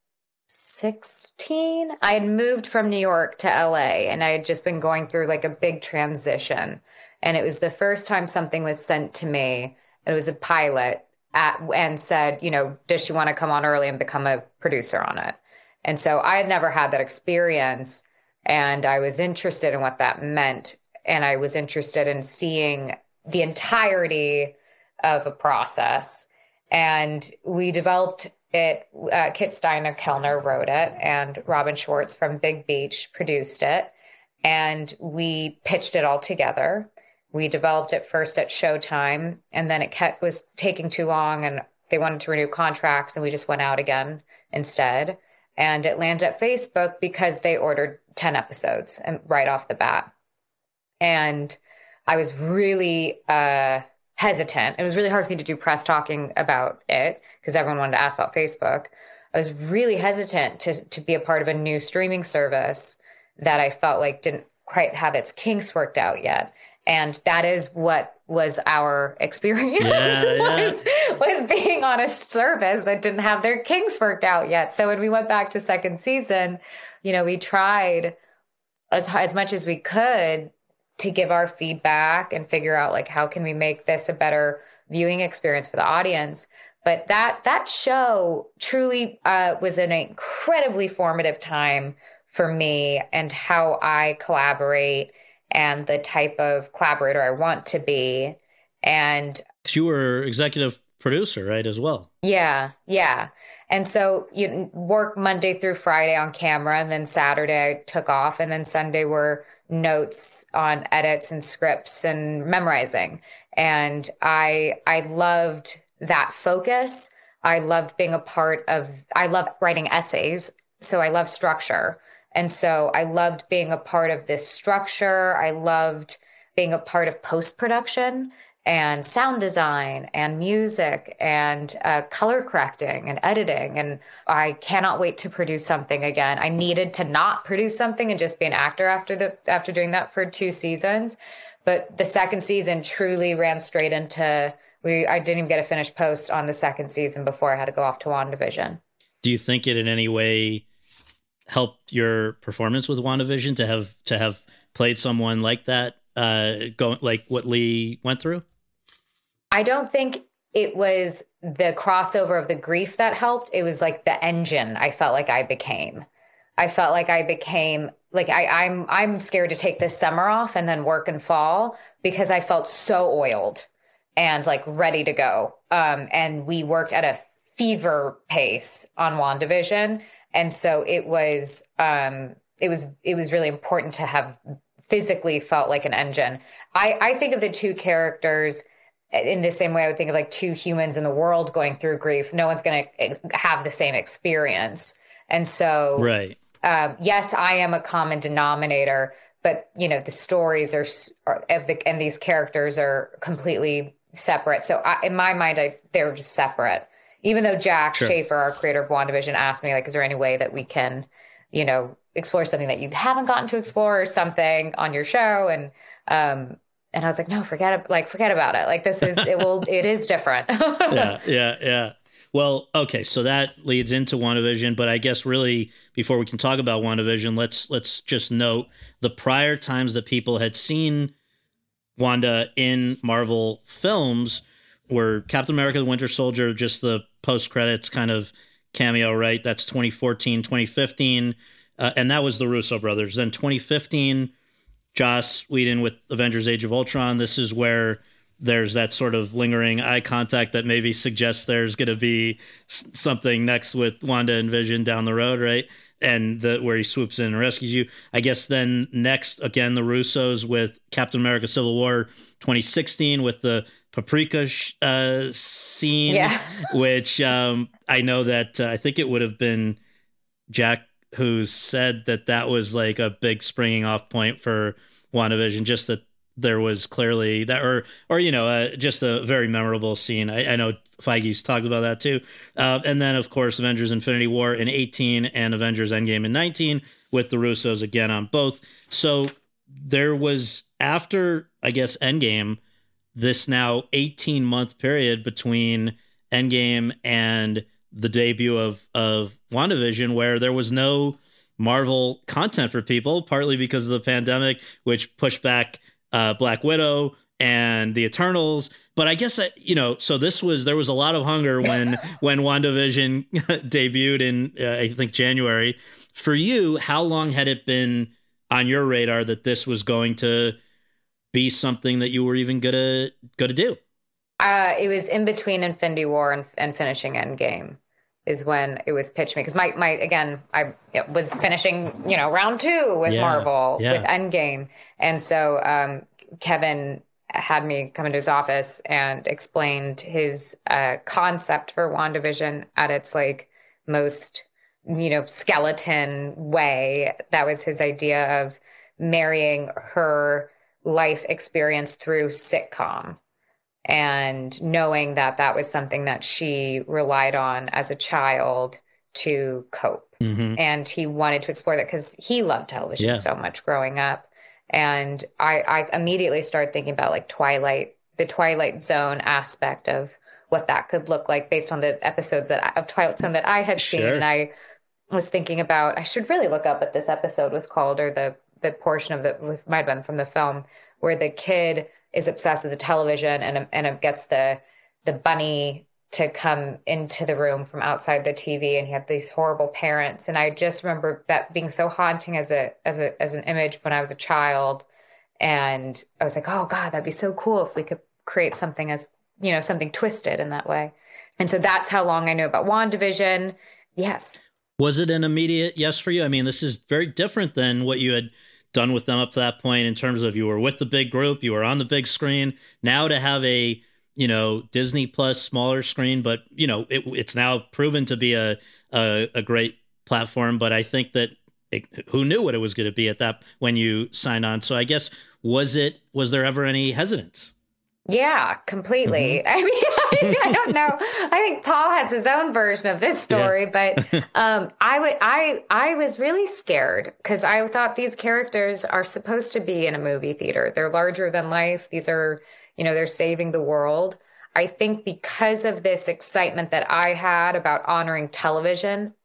sixteen. I had moved from New York to L A and I had just been going through like a big transition. And it was the first time something was sent to me. It was a pilot at, and said, you know, does she want to come on early and become a producer on it? And so I had never had that experience. And I was interested in what that meant. And I was interested in seeing the entirety of a process. And we developed it. Uh, Kit Steiner Kellner wrote it, and Robin Schwartz from Big Beach produced it. And we pitched it all together. We developed it first at Showtime, and then it kept was taking too long, and they wanted to renew contracts, and we just went out again instead. And it landed at Facebook because they ordered ten episodes and right off the bat. And I was really uh, hesitant. It was really hard for me to do press talking about it because everyone wanted to ask about Facebook. I was really hesitant to, to be a part of a new streaming service that I felt like didn't quite have its kinks worked out yet. And that is what was our experience, yeah, was, yeah. was being on a service that didn't have their kinks worked out yet. So when we went back to second season, you know, we tried as, as much as we could to give our feedback and figure out, like, how can we make this a better viewing experience for the audience? But that that show truly uh, was an incredibly formative time for me and how I collaborate and the type of collaborator I want to be. And you were executive producer, right, as well? Yeah, yeah. And so you work Monday through Friday on camera, and then Saturday I took off, and then Sunday were notes on edits and scripts and memorizing. And I I loved that focus. I loved being a part of, I love writing essays, so I love structure. And so I loved being a part of this structure. I loved being a part of post-production and sound design and music and uh, color correcting and editing. And I cannot wait to produce something again. I needed to not produce something and just be an actor after the after doing that for two seasons. But the second season truly ran straight into, we. I didn't even get a finished post on the second season before I had to go off to WandaVision. Do you think it in any way helped your performance with WandaVision to have to have played someone like that, uh, go, like what Lee went through? I don't think it was the crossover of the grief that helped. It was like the engine I felt like I became. I felt like I became like I, I'm I'm scared to take this summer off and then work in fall because I felt so oiled and like ready to go. Um, and we worked at a fever pace on WandaVision. And so it was, um, it was, it was really important to have physically felt like an engine. I, I think of the two characters in the same way I would think of like two humans in the world going through grief. No one's going to have the same experience. And so, right. um, yes, I am a common denominator, but you know, the stories are, are of the, and these characters are completely separate. So I, in my mind, I, they're just separate. even though Jack sure. Schaefer, our creator of WandaVision, asked me, like, is there any way that we can, you know, explore something that you haven't gotten to explore or something on your show? And, um, and I was like, no, forget it. Like, forget about it. Like, this is, it will, it is different. yeah. Yeah. Yeah. Well, okay. So that leads into WandaVision, but I guess really before we can talk about WandaVision, let's, let's just note the prior times that people had seen Wanda in Marvel films were Captain America, the Winter Soldier, just the post credits kind of cameo, right? That's twenty fourteen, twenty fifteen. Uh, and that was the Russo brothers. Then twenty fifteen, Joss Whedon with Avengers Age of Ultron. This is where there's that sort of lingering eye contact that maybe suggests there's going to be s- something next with Wanda and Vision down the road, right? And the, where he swoops in and rescues you. I guess then next, again, the Russos with Captain America Civil War twenty sixteen with the Paprika sh- uh, scene, yeah. which um, I know that uh, I think it would have been Jack who said that that was like a big springing off point for WandaVision, just that there was clearly that, or, or you know, uh, just a very memorable scene. I, I know Feige's talked about that too. Uh, and then, of course, Avengers Infinity War in eighteen and Avengers Endgame in nineteen with the Russos again on both. So there was, after, I guess, Endgame, this now eighteen-month period between Endgame and the debut of, of WandaVision where there was no Marvel content for people, partly because of the pandemic, which pushed back uh, Black Widow and the Eternals. But I guess, you know, so this was, there was a lot of hunger when, when WandaVision debuted in, uh, I think, January. For you, how long had it been on your radar that this was going to be something that you were even gonna, gonna do? Uh, it was in between Infinity War and, and finishing Endgame is when it was pitched me. Because my, my, again, I was finishing, you know, round two with yeah, Marvel, yeah. with Endgame. And so um, Kevin had me come into his office and explained his uh, concept for WandaVision at its like most, you know, skeleton way. That was his idea of marrying her life experience through sitcom and knowing that that was something that she relied on as a child to cope. Mm-hmm. And he wanted to explore that because he loved television yeah. so much growing up. And I, I immediately started thinking about like Twilight, the Twilight Zone aspect of what that could look like based on the episodes that I, of Twilight Zone that I had seen. Sure. And I was thinking about, I should really look up what this episode was called, or the, the portion of the, might have been from the film, where the kid is obsessed with the television and, and it gets the, the bunny to come into the room from outside the T V, and he had these horrible parents. And I just remember that being so haunting as a as a as an image when I was a child. And I was like, oh God, that'd be so cool if we could create something as, you know, something twisted in that way. And so that's how long I knew about WandaVision. Yes. Was it an immediate yes for you? I mean, this is very different than what you had done with them up to that point in terms of you were with the big group, you were on the big screen. Now to have a, you know, Disney Plus smaller screen, but, you know, it, it's now proven to be a, a, a great platform. But I think that it, who knew what it was going to be at that when you signed on? So I guess, was it, was there ever any hesitance? Yeah, completely. Mm-hmm. I mean, I, I don't know. I think Paul has his own version of this story, yeah. but um, I would, I, I was really scared because I thought these characters are supposed to be in a movie theater. They're larger than life. These are, you know, they're saving the world. I think because of this excitement that I had about honoring television,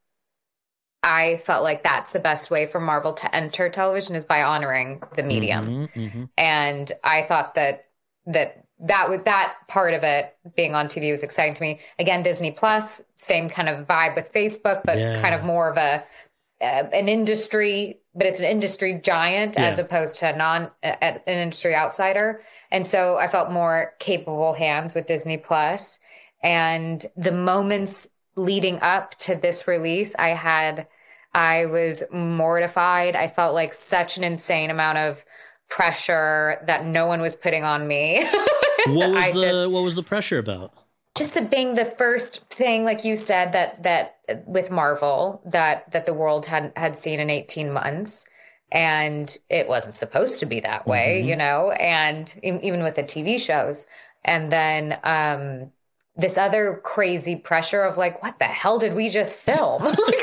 I felt like that's the best way for Marvel to enter television is by honoring the medium. Mm-hmm, mm-hmm. And I thought that that that with that part of it being on T V was exciting to me. Again, Disney Plus, same kind of vibe with Facebook, but yeah. kind of more of a uh, an industry, but it's an industry giant yeah. as opposed to a non uh, an industry outsider. And so I felt more capable hands with Disney Plus. And the moments leading up to this release, I had, I was mortified. I felt like such an insane amount of pressure that no one was putting on me. What was I the just, what was the pressure about? Just to being the first thing, like you said, that that with Marvel that that the world had had seen in eighteen months. And it wasn't supposed to be that way, mm-hmm. you know, and even with the T V shows. And then um, this other crazy pressure of like, what the hell did we just film?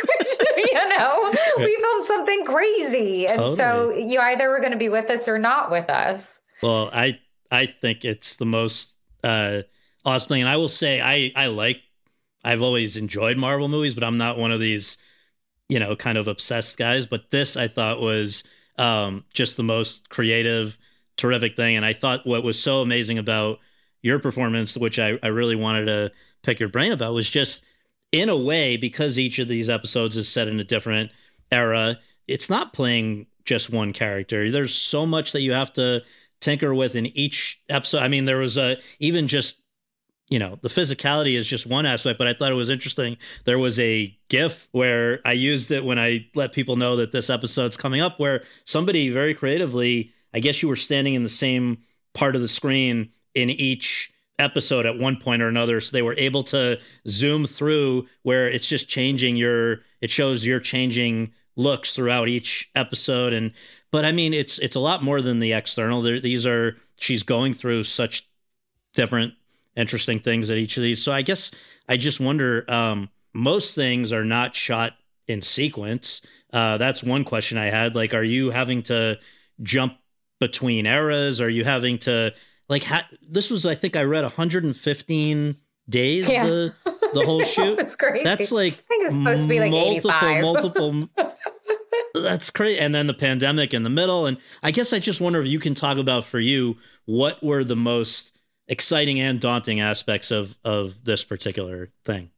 You know, we filmed something crazy. And totally. So you either were going to be with us or not with us. Well, I I think it's the most uh, awesome thing. And I will say, I, I like, I've always enjoyed Marvel movies, but I'm not one of these, you know, kind of obsessed guys. But this I thought was um, just the most creative, terrific thing. And I thought what was so amazing about your performance, which I, I really wanted to pick your brain about, was just in a way, because each of these episodes is set in a different era, it's not playing just one character. There's so much that you have to tinker with in each episode. I mean, there was a, even just, you know, the physicality is just one aspect, but I thought it was interesting. There was a GIF where I used it when I let people know that this episode's coming up, where somebody very creatively, I guess you were standing in the same part of the screen in each episode at one point or another. So they were able to zoom through where it's just changing your, it shows your changing looks throughout each episode. And, but I mean, it's, it's a lot more than the external. There, these are, she's going through such different, interesting things at each of these. So I guess I just wonder, um, most things are not shot in sequence. Uh, that's one question I had. Like, are you having to jump between eras? Are you having to, like, ha- this was, I think I read one hundred fifteen days, yeah. the, the whole shoot. That's crazy. That's like, I think it's supposed to be like multiple, eighty-five. multiple. That's crazy. And then the pandemic in the middle. And I guess I just wonder if you can talk about, for you, what were the most exciting and daunting aspects of, of this particular thing?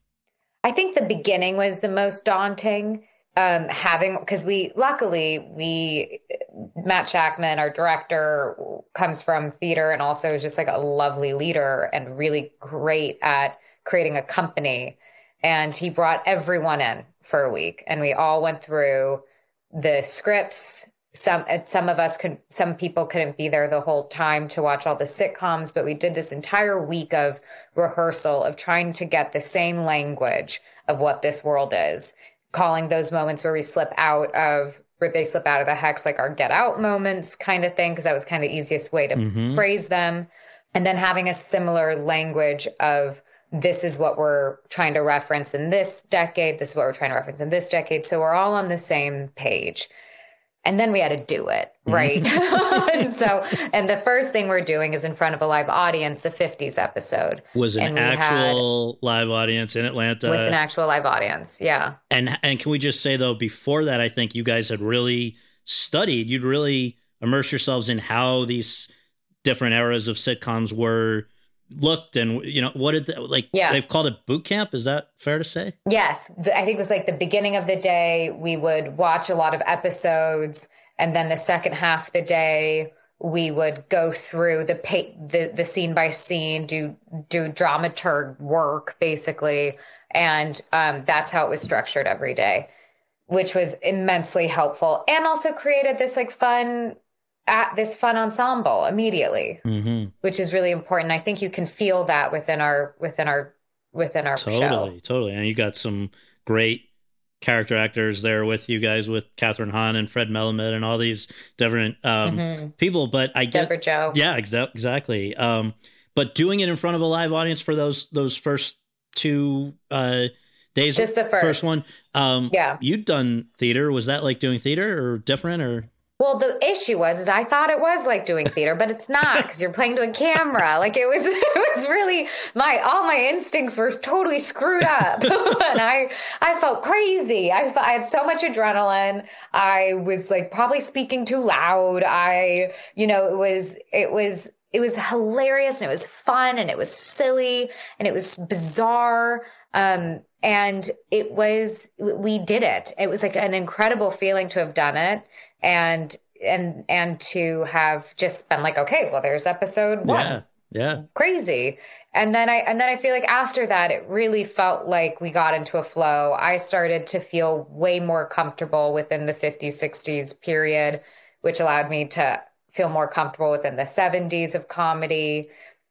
I think the beginning was the most daunting. Um, having, because we, luckily, we, Matt Shakman, our director, comes from theater and also is just like a lovely leader and really great at creating a company. And he brought everyone in for a week, and we all went through the scripts. Some, some of us could, some people couldn't be there the whole time to watch all the sitcoms, but we did this entire week of rehearsal of trying to get the same language of what this world is. Calling those moments where we slip out of, where they slip out of the hex, like our get out moments kind of thing, because that was kind of the easiest way to mm-hmm. phrase them. And then having a similar language of, this is what we're trying to reference in this decade, this is what we're trying to reference in this decade. So we're all on the same page. And then we had to do it, right? and so, and the first thing we're doing is in front of a live audience. The fifties episode was an actual live audience in Atlanta with an actual live audience. Yeah. And, and can we just say though, before that, I think you guys had really studied, you'd really immerse yourselves in how these different eras of sitcoms were looked, and you know, what did the, like yeah. they've called it boot camp, is that fair to say? Yes, I think it was like the beginning of the day we would watch a lot of episodes, and then the second half of the day we would go through the pa- the the scene by scene, do do dramaturg work basically, and um, that's how it was structured every day, which was immensely helpful, and also created this like fun at this fun ensemble immediately, mm-hmm. which is really important. I think you can feel that within our, within our, within our totally, show. Totally, totally. And you got some great character actors there with you guys, with Catherine Hahn and Fred Melamed and all these different um, mm-hmm. people. But I get, Deborah Joe. Yeah, exa- exactly. Um, but doing it in front of a live audience for those, those first two uh, days, just the first, first one. Um, yeah. You'd done theater. Was that like doing theater or different or? Well, the issue was, is I thought it was like doing theater, but it's not, because you're playing to a camera. Like it was, it was really my, all my instincts were totally screwed up. And I, I felt crazy. I, I had so much adrenaline. I was like probably speaking too loud. I, you know, it was, it was, it was hilarious, and it was fun, and it was silly, and it was bizarre. Um, and it was, we did it. It was like an incredible feeling to have done it. And, and, and to have just been like, okay, well, there's episode one. Yeah. Yeah. Crazy. And then I, and then I feel like after that, it really felt like we got into a flow. I started to feel way more comfortable within the fifties, sixties period, which allowed me to feel more comfortable within the seventies of comedy.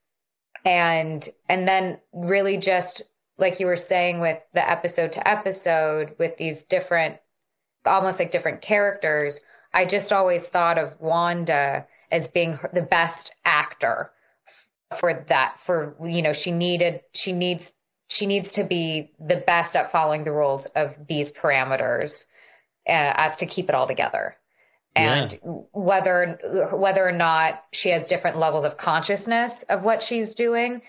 And, and then really just like you were saying with the episode to episode with these different, almost like different characters, I just always thought of Wanda as being the best actor for that, for, you know, she needed, she needs, she needs to be the best at following the rules of these parameters uh, as to keep it all together. And yeah. whether, whether or not she has different levels of consciousness of what she's doing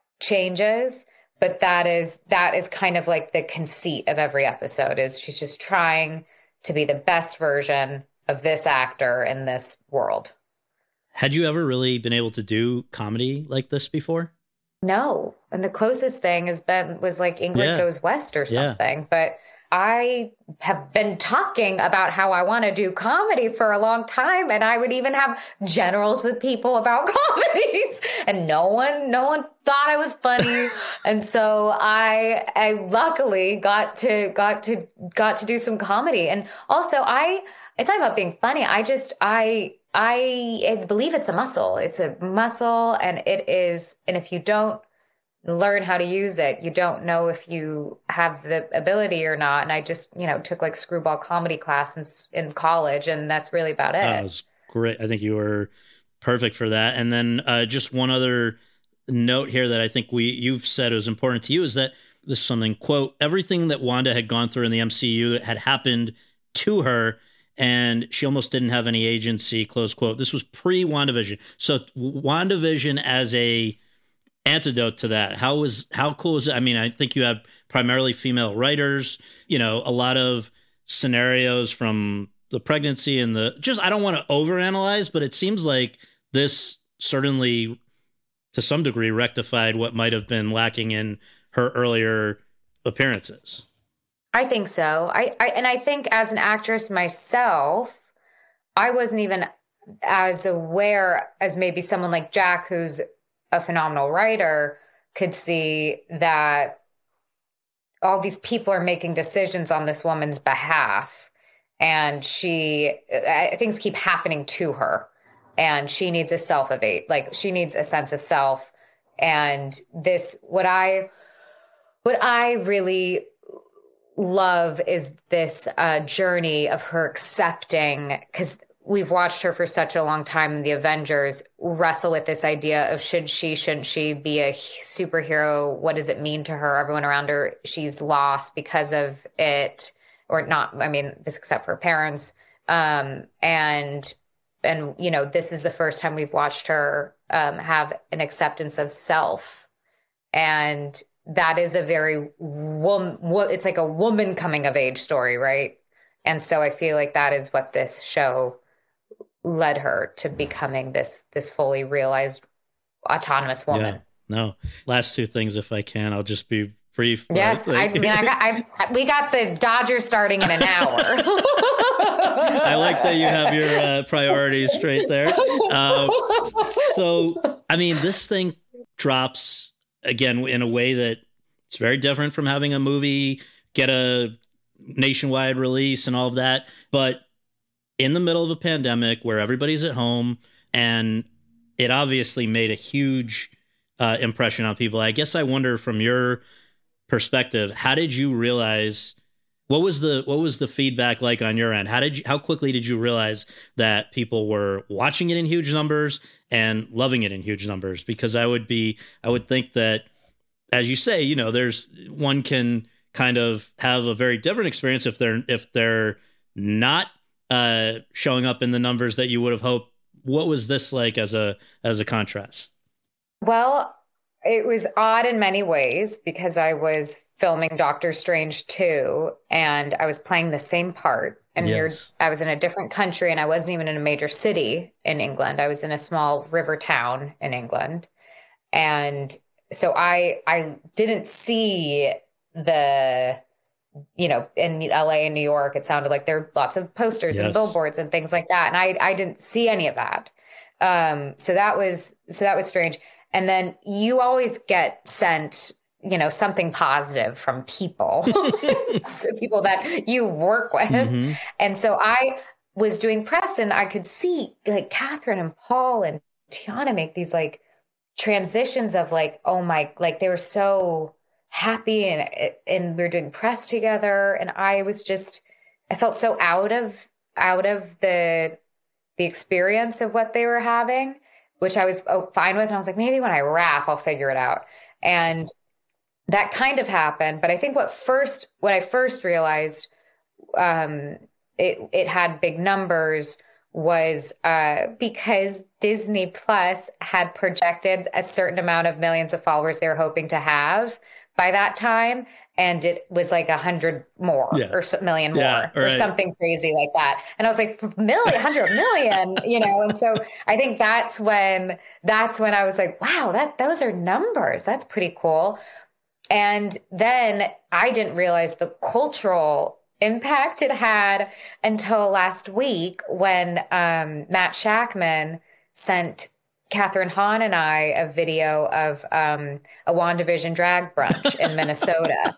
changes. But that is, that is kind of like the conceit of every episode, is she's just trying to be the best version of this actor in this world. Had you ever really been able to do comedy like this before? No. And the closest thing has been, was like Ingrid yeah. Goes West or something. Yeah. But I have been talking about how I want to do comedy for a long time. And I would even have generals with people about comedies. And no one, no one thought I was funny. And so I, I luckily got to, got to, got to do some comedy. And also I, it's not about being funny. I just, I, I, I believe it's a muscle. It's a muscle, and it is, and if you don't learn how to use it, you don't know if you have the ability or not. And I just, you know, took like screwball comedy class in, in college, and that's really about it. That was great. I think you were perfect for that. And then uh, just one other note here that I think we you've said was important to you is that this is something, quote, everything that Wanda had gone through in the M C U had happened to her, and she almost didn't have any agency, close quote. This was pre-WandaVision. So WandaVision as a antidote to that, how was how cool is it? I mean, I think you had primarily female writers, you know, a lot of scenarios from the pregnancy and the, just, I don't want to overanalyze, but it seems like this certainly to some degree rectified what might have been lacking in her earlier appearances. I think so. I, I and I think as an actress myself, I wasn't even as aware as maybe someone like Jack, who's a phenomenal writer, could see that all these people are making decisions on this woman's behalf. And she, uh, things keep happening to her, and she needs a self-evade. Like, she needs a sense of self. And this, what I, what I really love is this uh, journey of her accepting, because we've watched her for such a long time in the Avengers wrestle with this idea of should she, shouldn't she be a superhero? What does it mean to her? Everyone around her, she's lost because of it, or not. I mean, except for her parents. Um, and, and, you know, this is the first time we've watched her um, have an acceptance of self. And that is a very woman, it's like a woman coming of age story, right? And so I feel like that is what this show led her to becoming this this fully realized autonomous woman. Yeah, no. Last two things, if I can, I'll just be brief. Yes, like, I mean, I got, I, we got the Dodgers starting in an hour. I like that you have your uh, priorities straight there. Uh, so, I mean, this thing drops again in a way that it's very different from having a movie get a nationwide release and all of that. But in the middle of a pandemic where everybody's at home, and it obviously made a huge uh, impression on people. I guess I wonder, from your perspective, how did you realize, what was the what was the feedback like on your end? How did you, how quickly did you realize that people were watching it in huge numbers and loving it in huge numbers? Because I would be, I would think that, as you say, you know, there's one can kind of have a very different experience if they're if they're not uh, showing up in the numbers that you would have hoped. What was this like as a as a contrast? Well, it was odd in many ways because I was filming Doctor Strange two, and I was playing the same part. And yes. I was in a different country, and I wasn't even in a major city in England. I was in a small river town in England. And so I I didn't see the, you know, in L A and New York, it sounded like there were lots of posters yes. and billboards and things like that. And I, I didn't see any of that. Um, so that was, so that was strange. And then you always get sent, you know, something positive from people, so people that you work with. Mm-hmm. And so I was doing press, and I could see like Catherine and Paul and Tiana make these like transitions of like, oh my, like they were so happy, and and we were doing press together, and I was just, I felt so out of out of the the experience of what they were having. which I was oh, fine with. And I was like, maybe when I wrap, I'll figure it out. And that kind of happened. But I think what first, what I first realized, um, it, it had big numbers was uh, because Disney Plus had projected a certain amount of millions of followers they were hoping to have by that time. And it was like a hundred more yeah. or a million more yeah, or right. something crazy like that. And I was like, million, hundred million, you know? And so I think that's when, that's when I was like, wow, that those are numbers. That's pretty cool. And then I didn't realize the cultural impact it had until last week when um, Matt Shackman sent Catherine Hahn and I a video of um, a WandaVision drag brunch in Minnesota.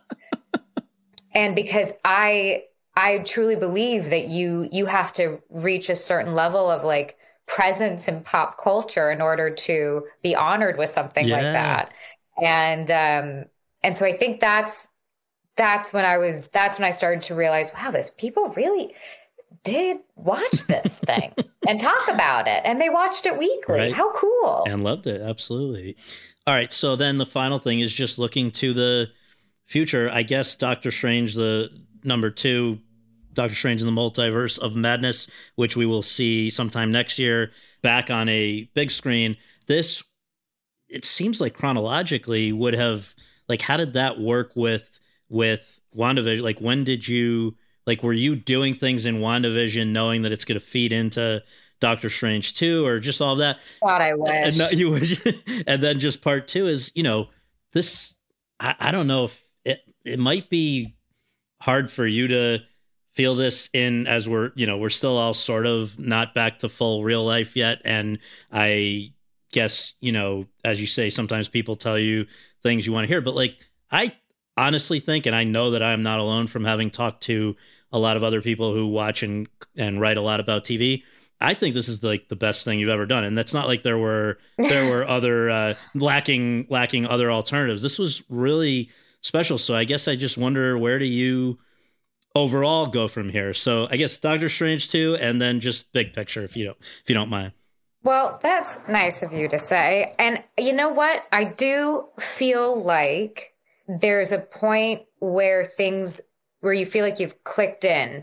And because I I truly believe that you you have to reach a certain level of like presence in pop culture in order to be honored with something yeah. like that. And um, and so I think that's that's when I was that's when I started to realize, wow, this people really did watch this thing and talk about it, and they watched it weekly. Right. How cool. And loved it. Absolutely. All right. So then the final thing is just looking to the future. I guess Doctor Strange, the number two, Doctor Strange in the Multiverse of Madness, which we will see sometime next year back on a big screen. This, it seems like chronologically would have, like, how did that work with, with WandaVision? Like, when did you, like, were you doing things in WandaVision knowing that it's going to feed into Doctor Strange two, or just all of that? God, I wish. And, no, you wish. And then just part two is, you know, this, I, I don't know if it, it might be hard for you to feel this in, as we're, you know, we're still all sort of not back to full real life yet. And I guess, you know, as you say, sometimes people tell you things you want to hear, but like, I honestly think, and I know that I'm not alone from having talked to a lot of other people who watch and and write a lot about T V. I think this is like the best thing you've ever done, and that's not like there were there were other uh, lacking lacking other alternatives. This was really special. So I guess I just wonder, where do you overall go from here? So I guess Doctor Strange two, and then just big picture, if you don't if you don't mind. Well, that's nice of you to say, and you know what? I do feel like there's a point where things where you feel like you've clicked in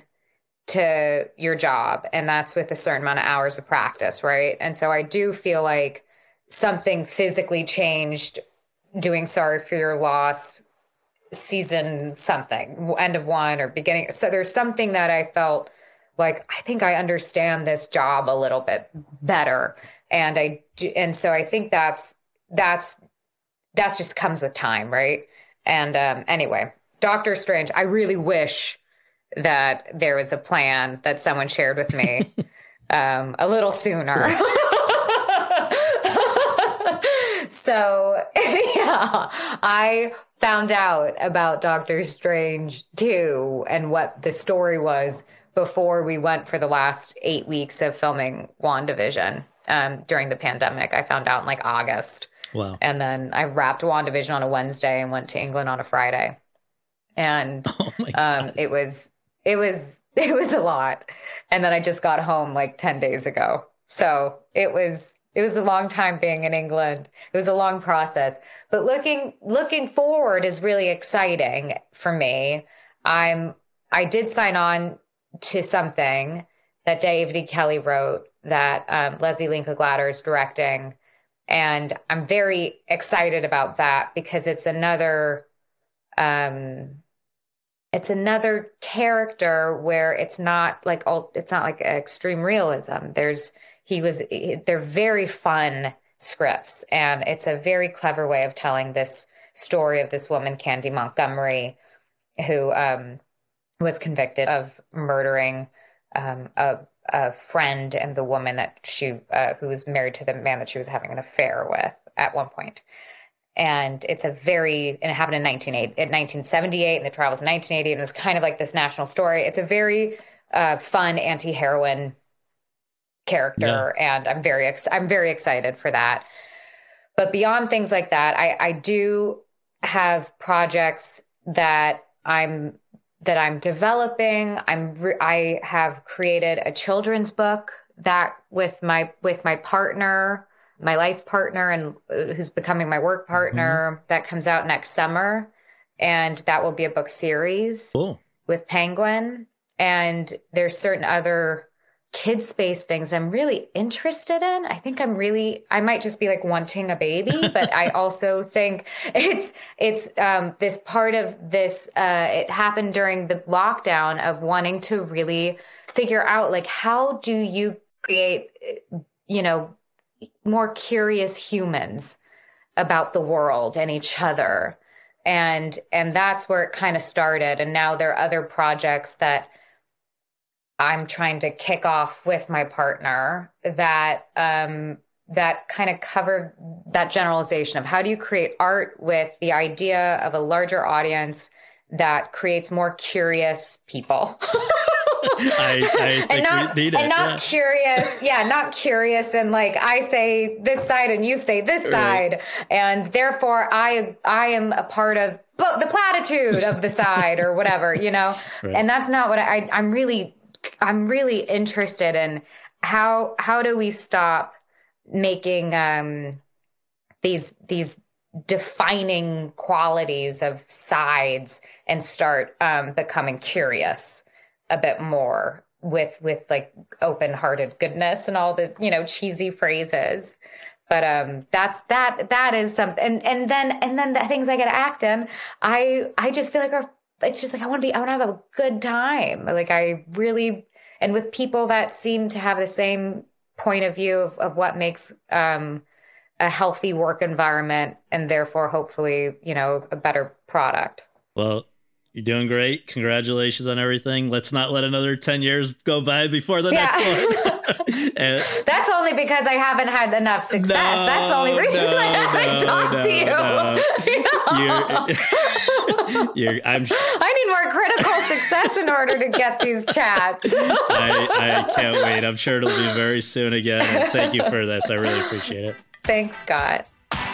to your job, and that's with a certain amount of hours of practice, right? And so I do feel like something physically changed doing Sorry for Your Loss season something, end of one or beginning. So there's something that I felt like, I think I understand this job a little bit better. And I do, and so I think that's that's that just comes with time, right? And um, anyway, Doctor Strange, I really wish that there was a plan that someone shared with me um, a little sooner. So, yeah, I found out about Doctor Strange two and what the story was before we went for the last eight weeks of filming WandaVision um, during the pandemic. I found out in like August. Wow. And then I wrapped WandaVision on a Wednesday and went to England on a Friday. And oh um, it was, it was, it was a lot. And then I just got home like ten days ago. So it was, it was a long time being in England. It was a long process, but looking, looking forward is really exciting for me. I'm, I did sign on to something that David E. Kelley wrote that um, Leslie Linka Glatter is directing. And I'm very excited about that because it's another, um, it's another character where it's not like all, it's not like extreme realism. There's, he was, they're very fun scripts, and it's a very clever way of telling this story of this woman, Candy Montgomery, who um, was convicted of murdering um, a, a friend and the woman that she, uh, who was married to the man that she was having an affair with at one point. And it's a very, and it happened in nineteen seventy-eight, and the trial was in nineteen eighty, and it was kind of like this national story. It's a very uh, fun anti-heroine character, yeah. And I'm very, ex- I'm very excited for that. But beyond things like that, I, I do have projects that I'm that I'm developing. I'm re- I have created a children's book that with my with my partner my life partner and uh, who's becoming my work partner. Mm-hmm. That comes out next summer. And that will be a book series cool. with Penguin. And there's certain other kid space things I'm really interested in. I think I'm really, I might just be like wanting a baby, but I also think it's, it's um, this part of this, uh, it happened during the lockdown of wanting to really figure out like, how do you create, you know, more curious humans about the world and each other. And, and that's where it kind of started. And now there are other projects that I'm trying to kick off with my partner that um, that kind of cover that generalization of how do you create art with the idea of a larger audience that creates more curious people. I, I think and not, we need it. And not yeah. curious. Yeah, not curious. And like I say this side and you say this right. side. And therefore I I am a part of the platitude of the side or whatever, you know. Right. And that's not what I, I'm really I'm really interested in how how do we stop making um, these these defining qualities of sides and start um, becoming curious a bit more with with like open-hearted goodness and all the, you know, cheesy phrases. But um, that's that that is something. And and then and then the things I get to act in, I I just feel like are. It's just like, I want to be, I want to have a good time. Like I really, and with people that seem to have the same point of view of, of what makes um, a healthy work environment and therefore hopefully, you know, a better product. Well, you're doing great. Congratulations on everything. Let's not let another ten years go by before the yeah. next one. and, That's only because I haven't had enough success. No, That's the only reason no, I haven't no, talked no, to you. No. You're, you're, I'm, I need more critical success in order to get these chats. I, I can't wait. I'm sure it'll be very soon again. And thank you for this. I really appreciate it. Thanks, Scott.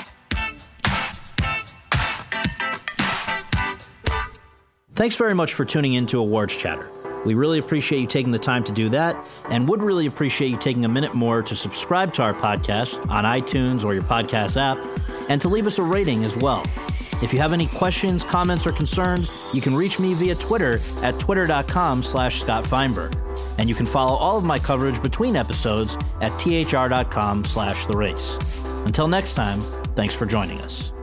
Thanks very much for tuning in to Awards Chatter. We really appreciate you taking the time to do that and would really appreciate you taking a minute more to subscribe to our podcast on iTunes or your podcast app and to leave us a rating as well. If you have any questions, comments, or concerns, you can reach me via Twitter at twitter.com slash Scott Feinberg. And you can follow all of my coverage between episodes at thr.com slash the race. Until next time, thanks for joining us.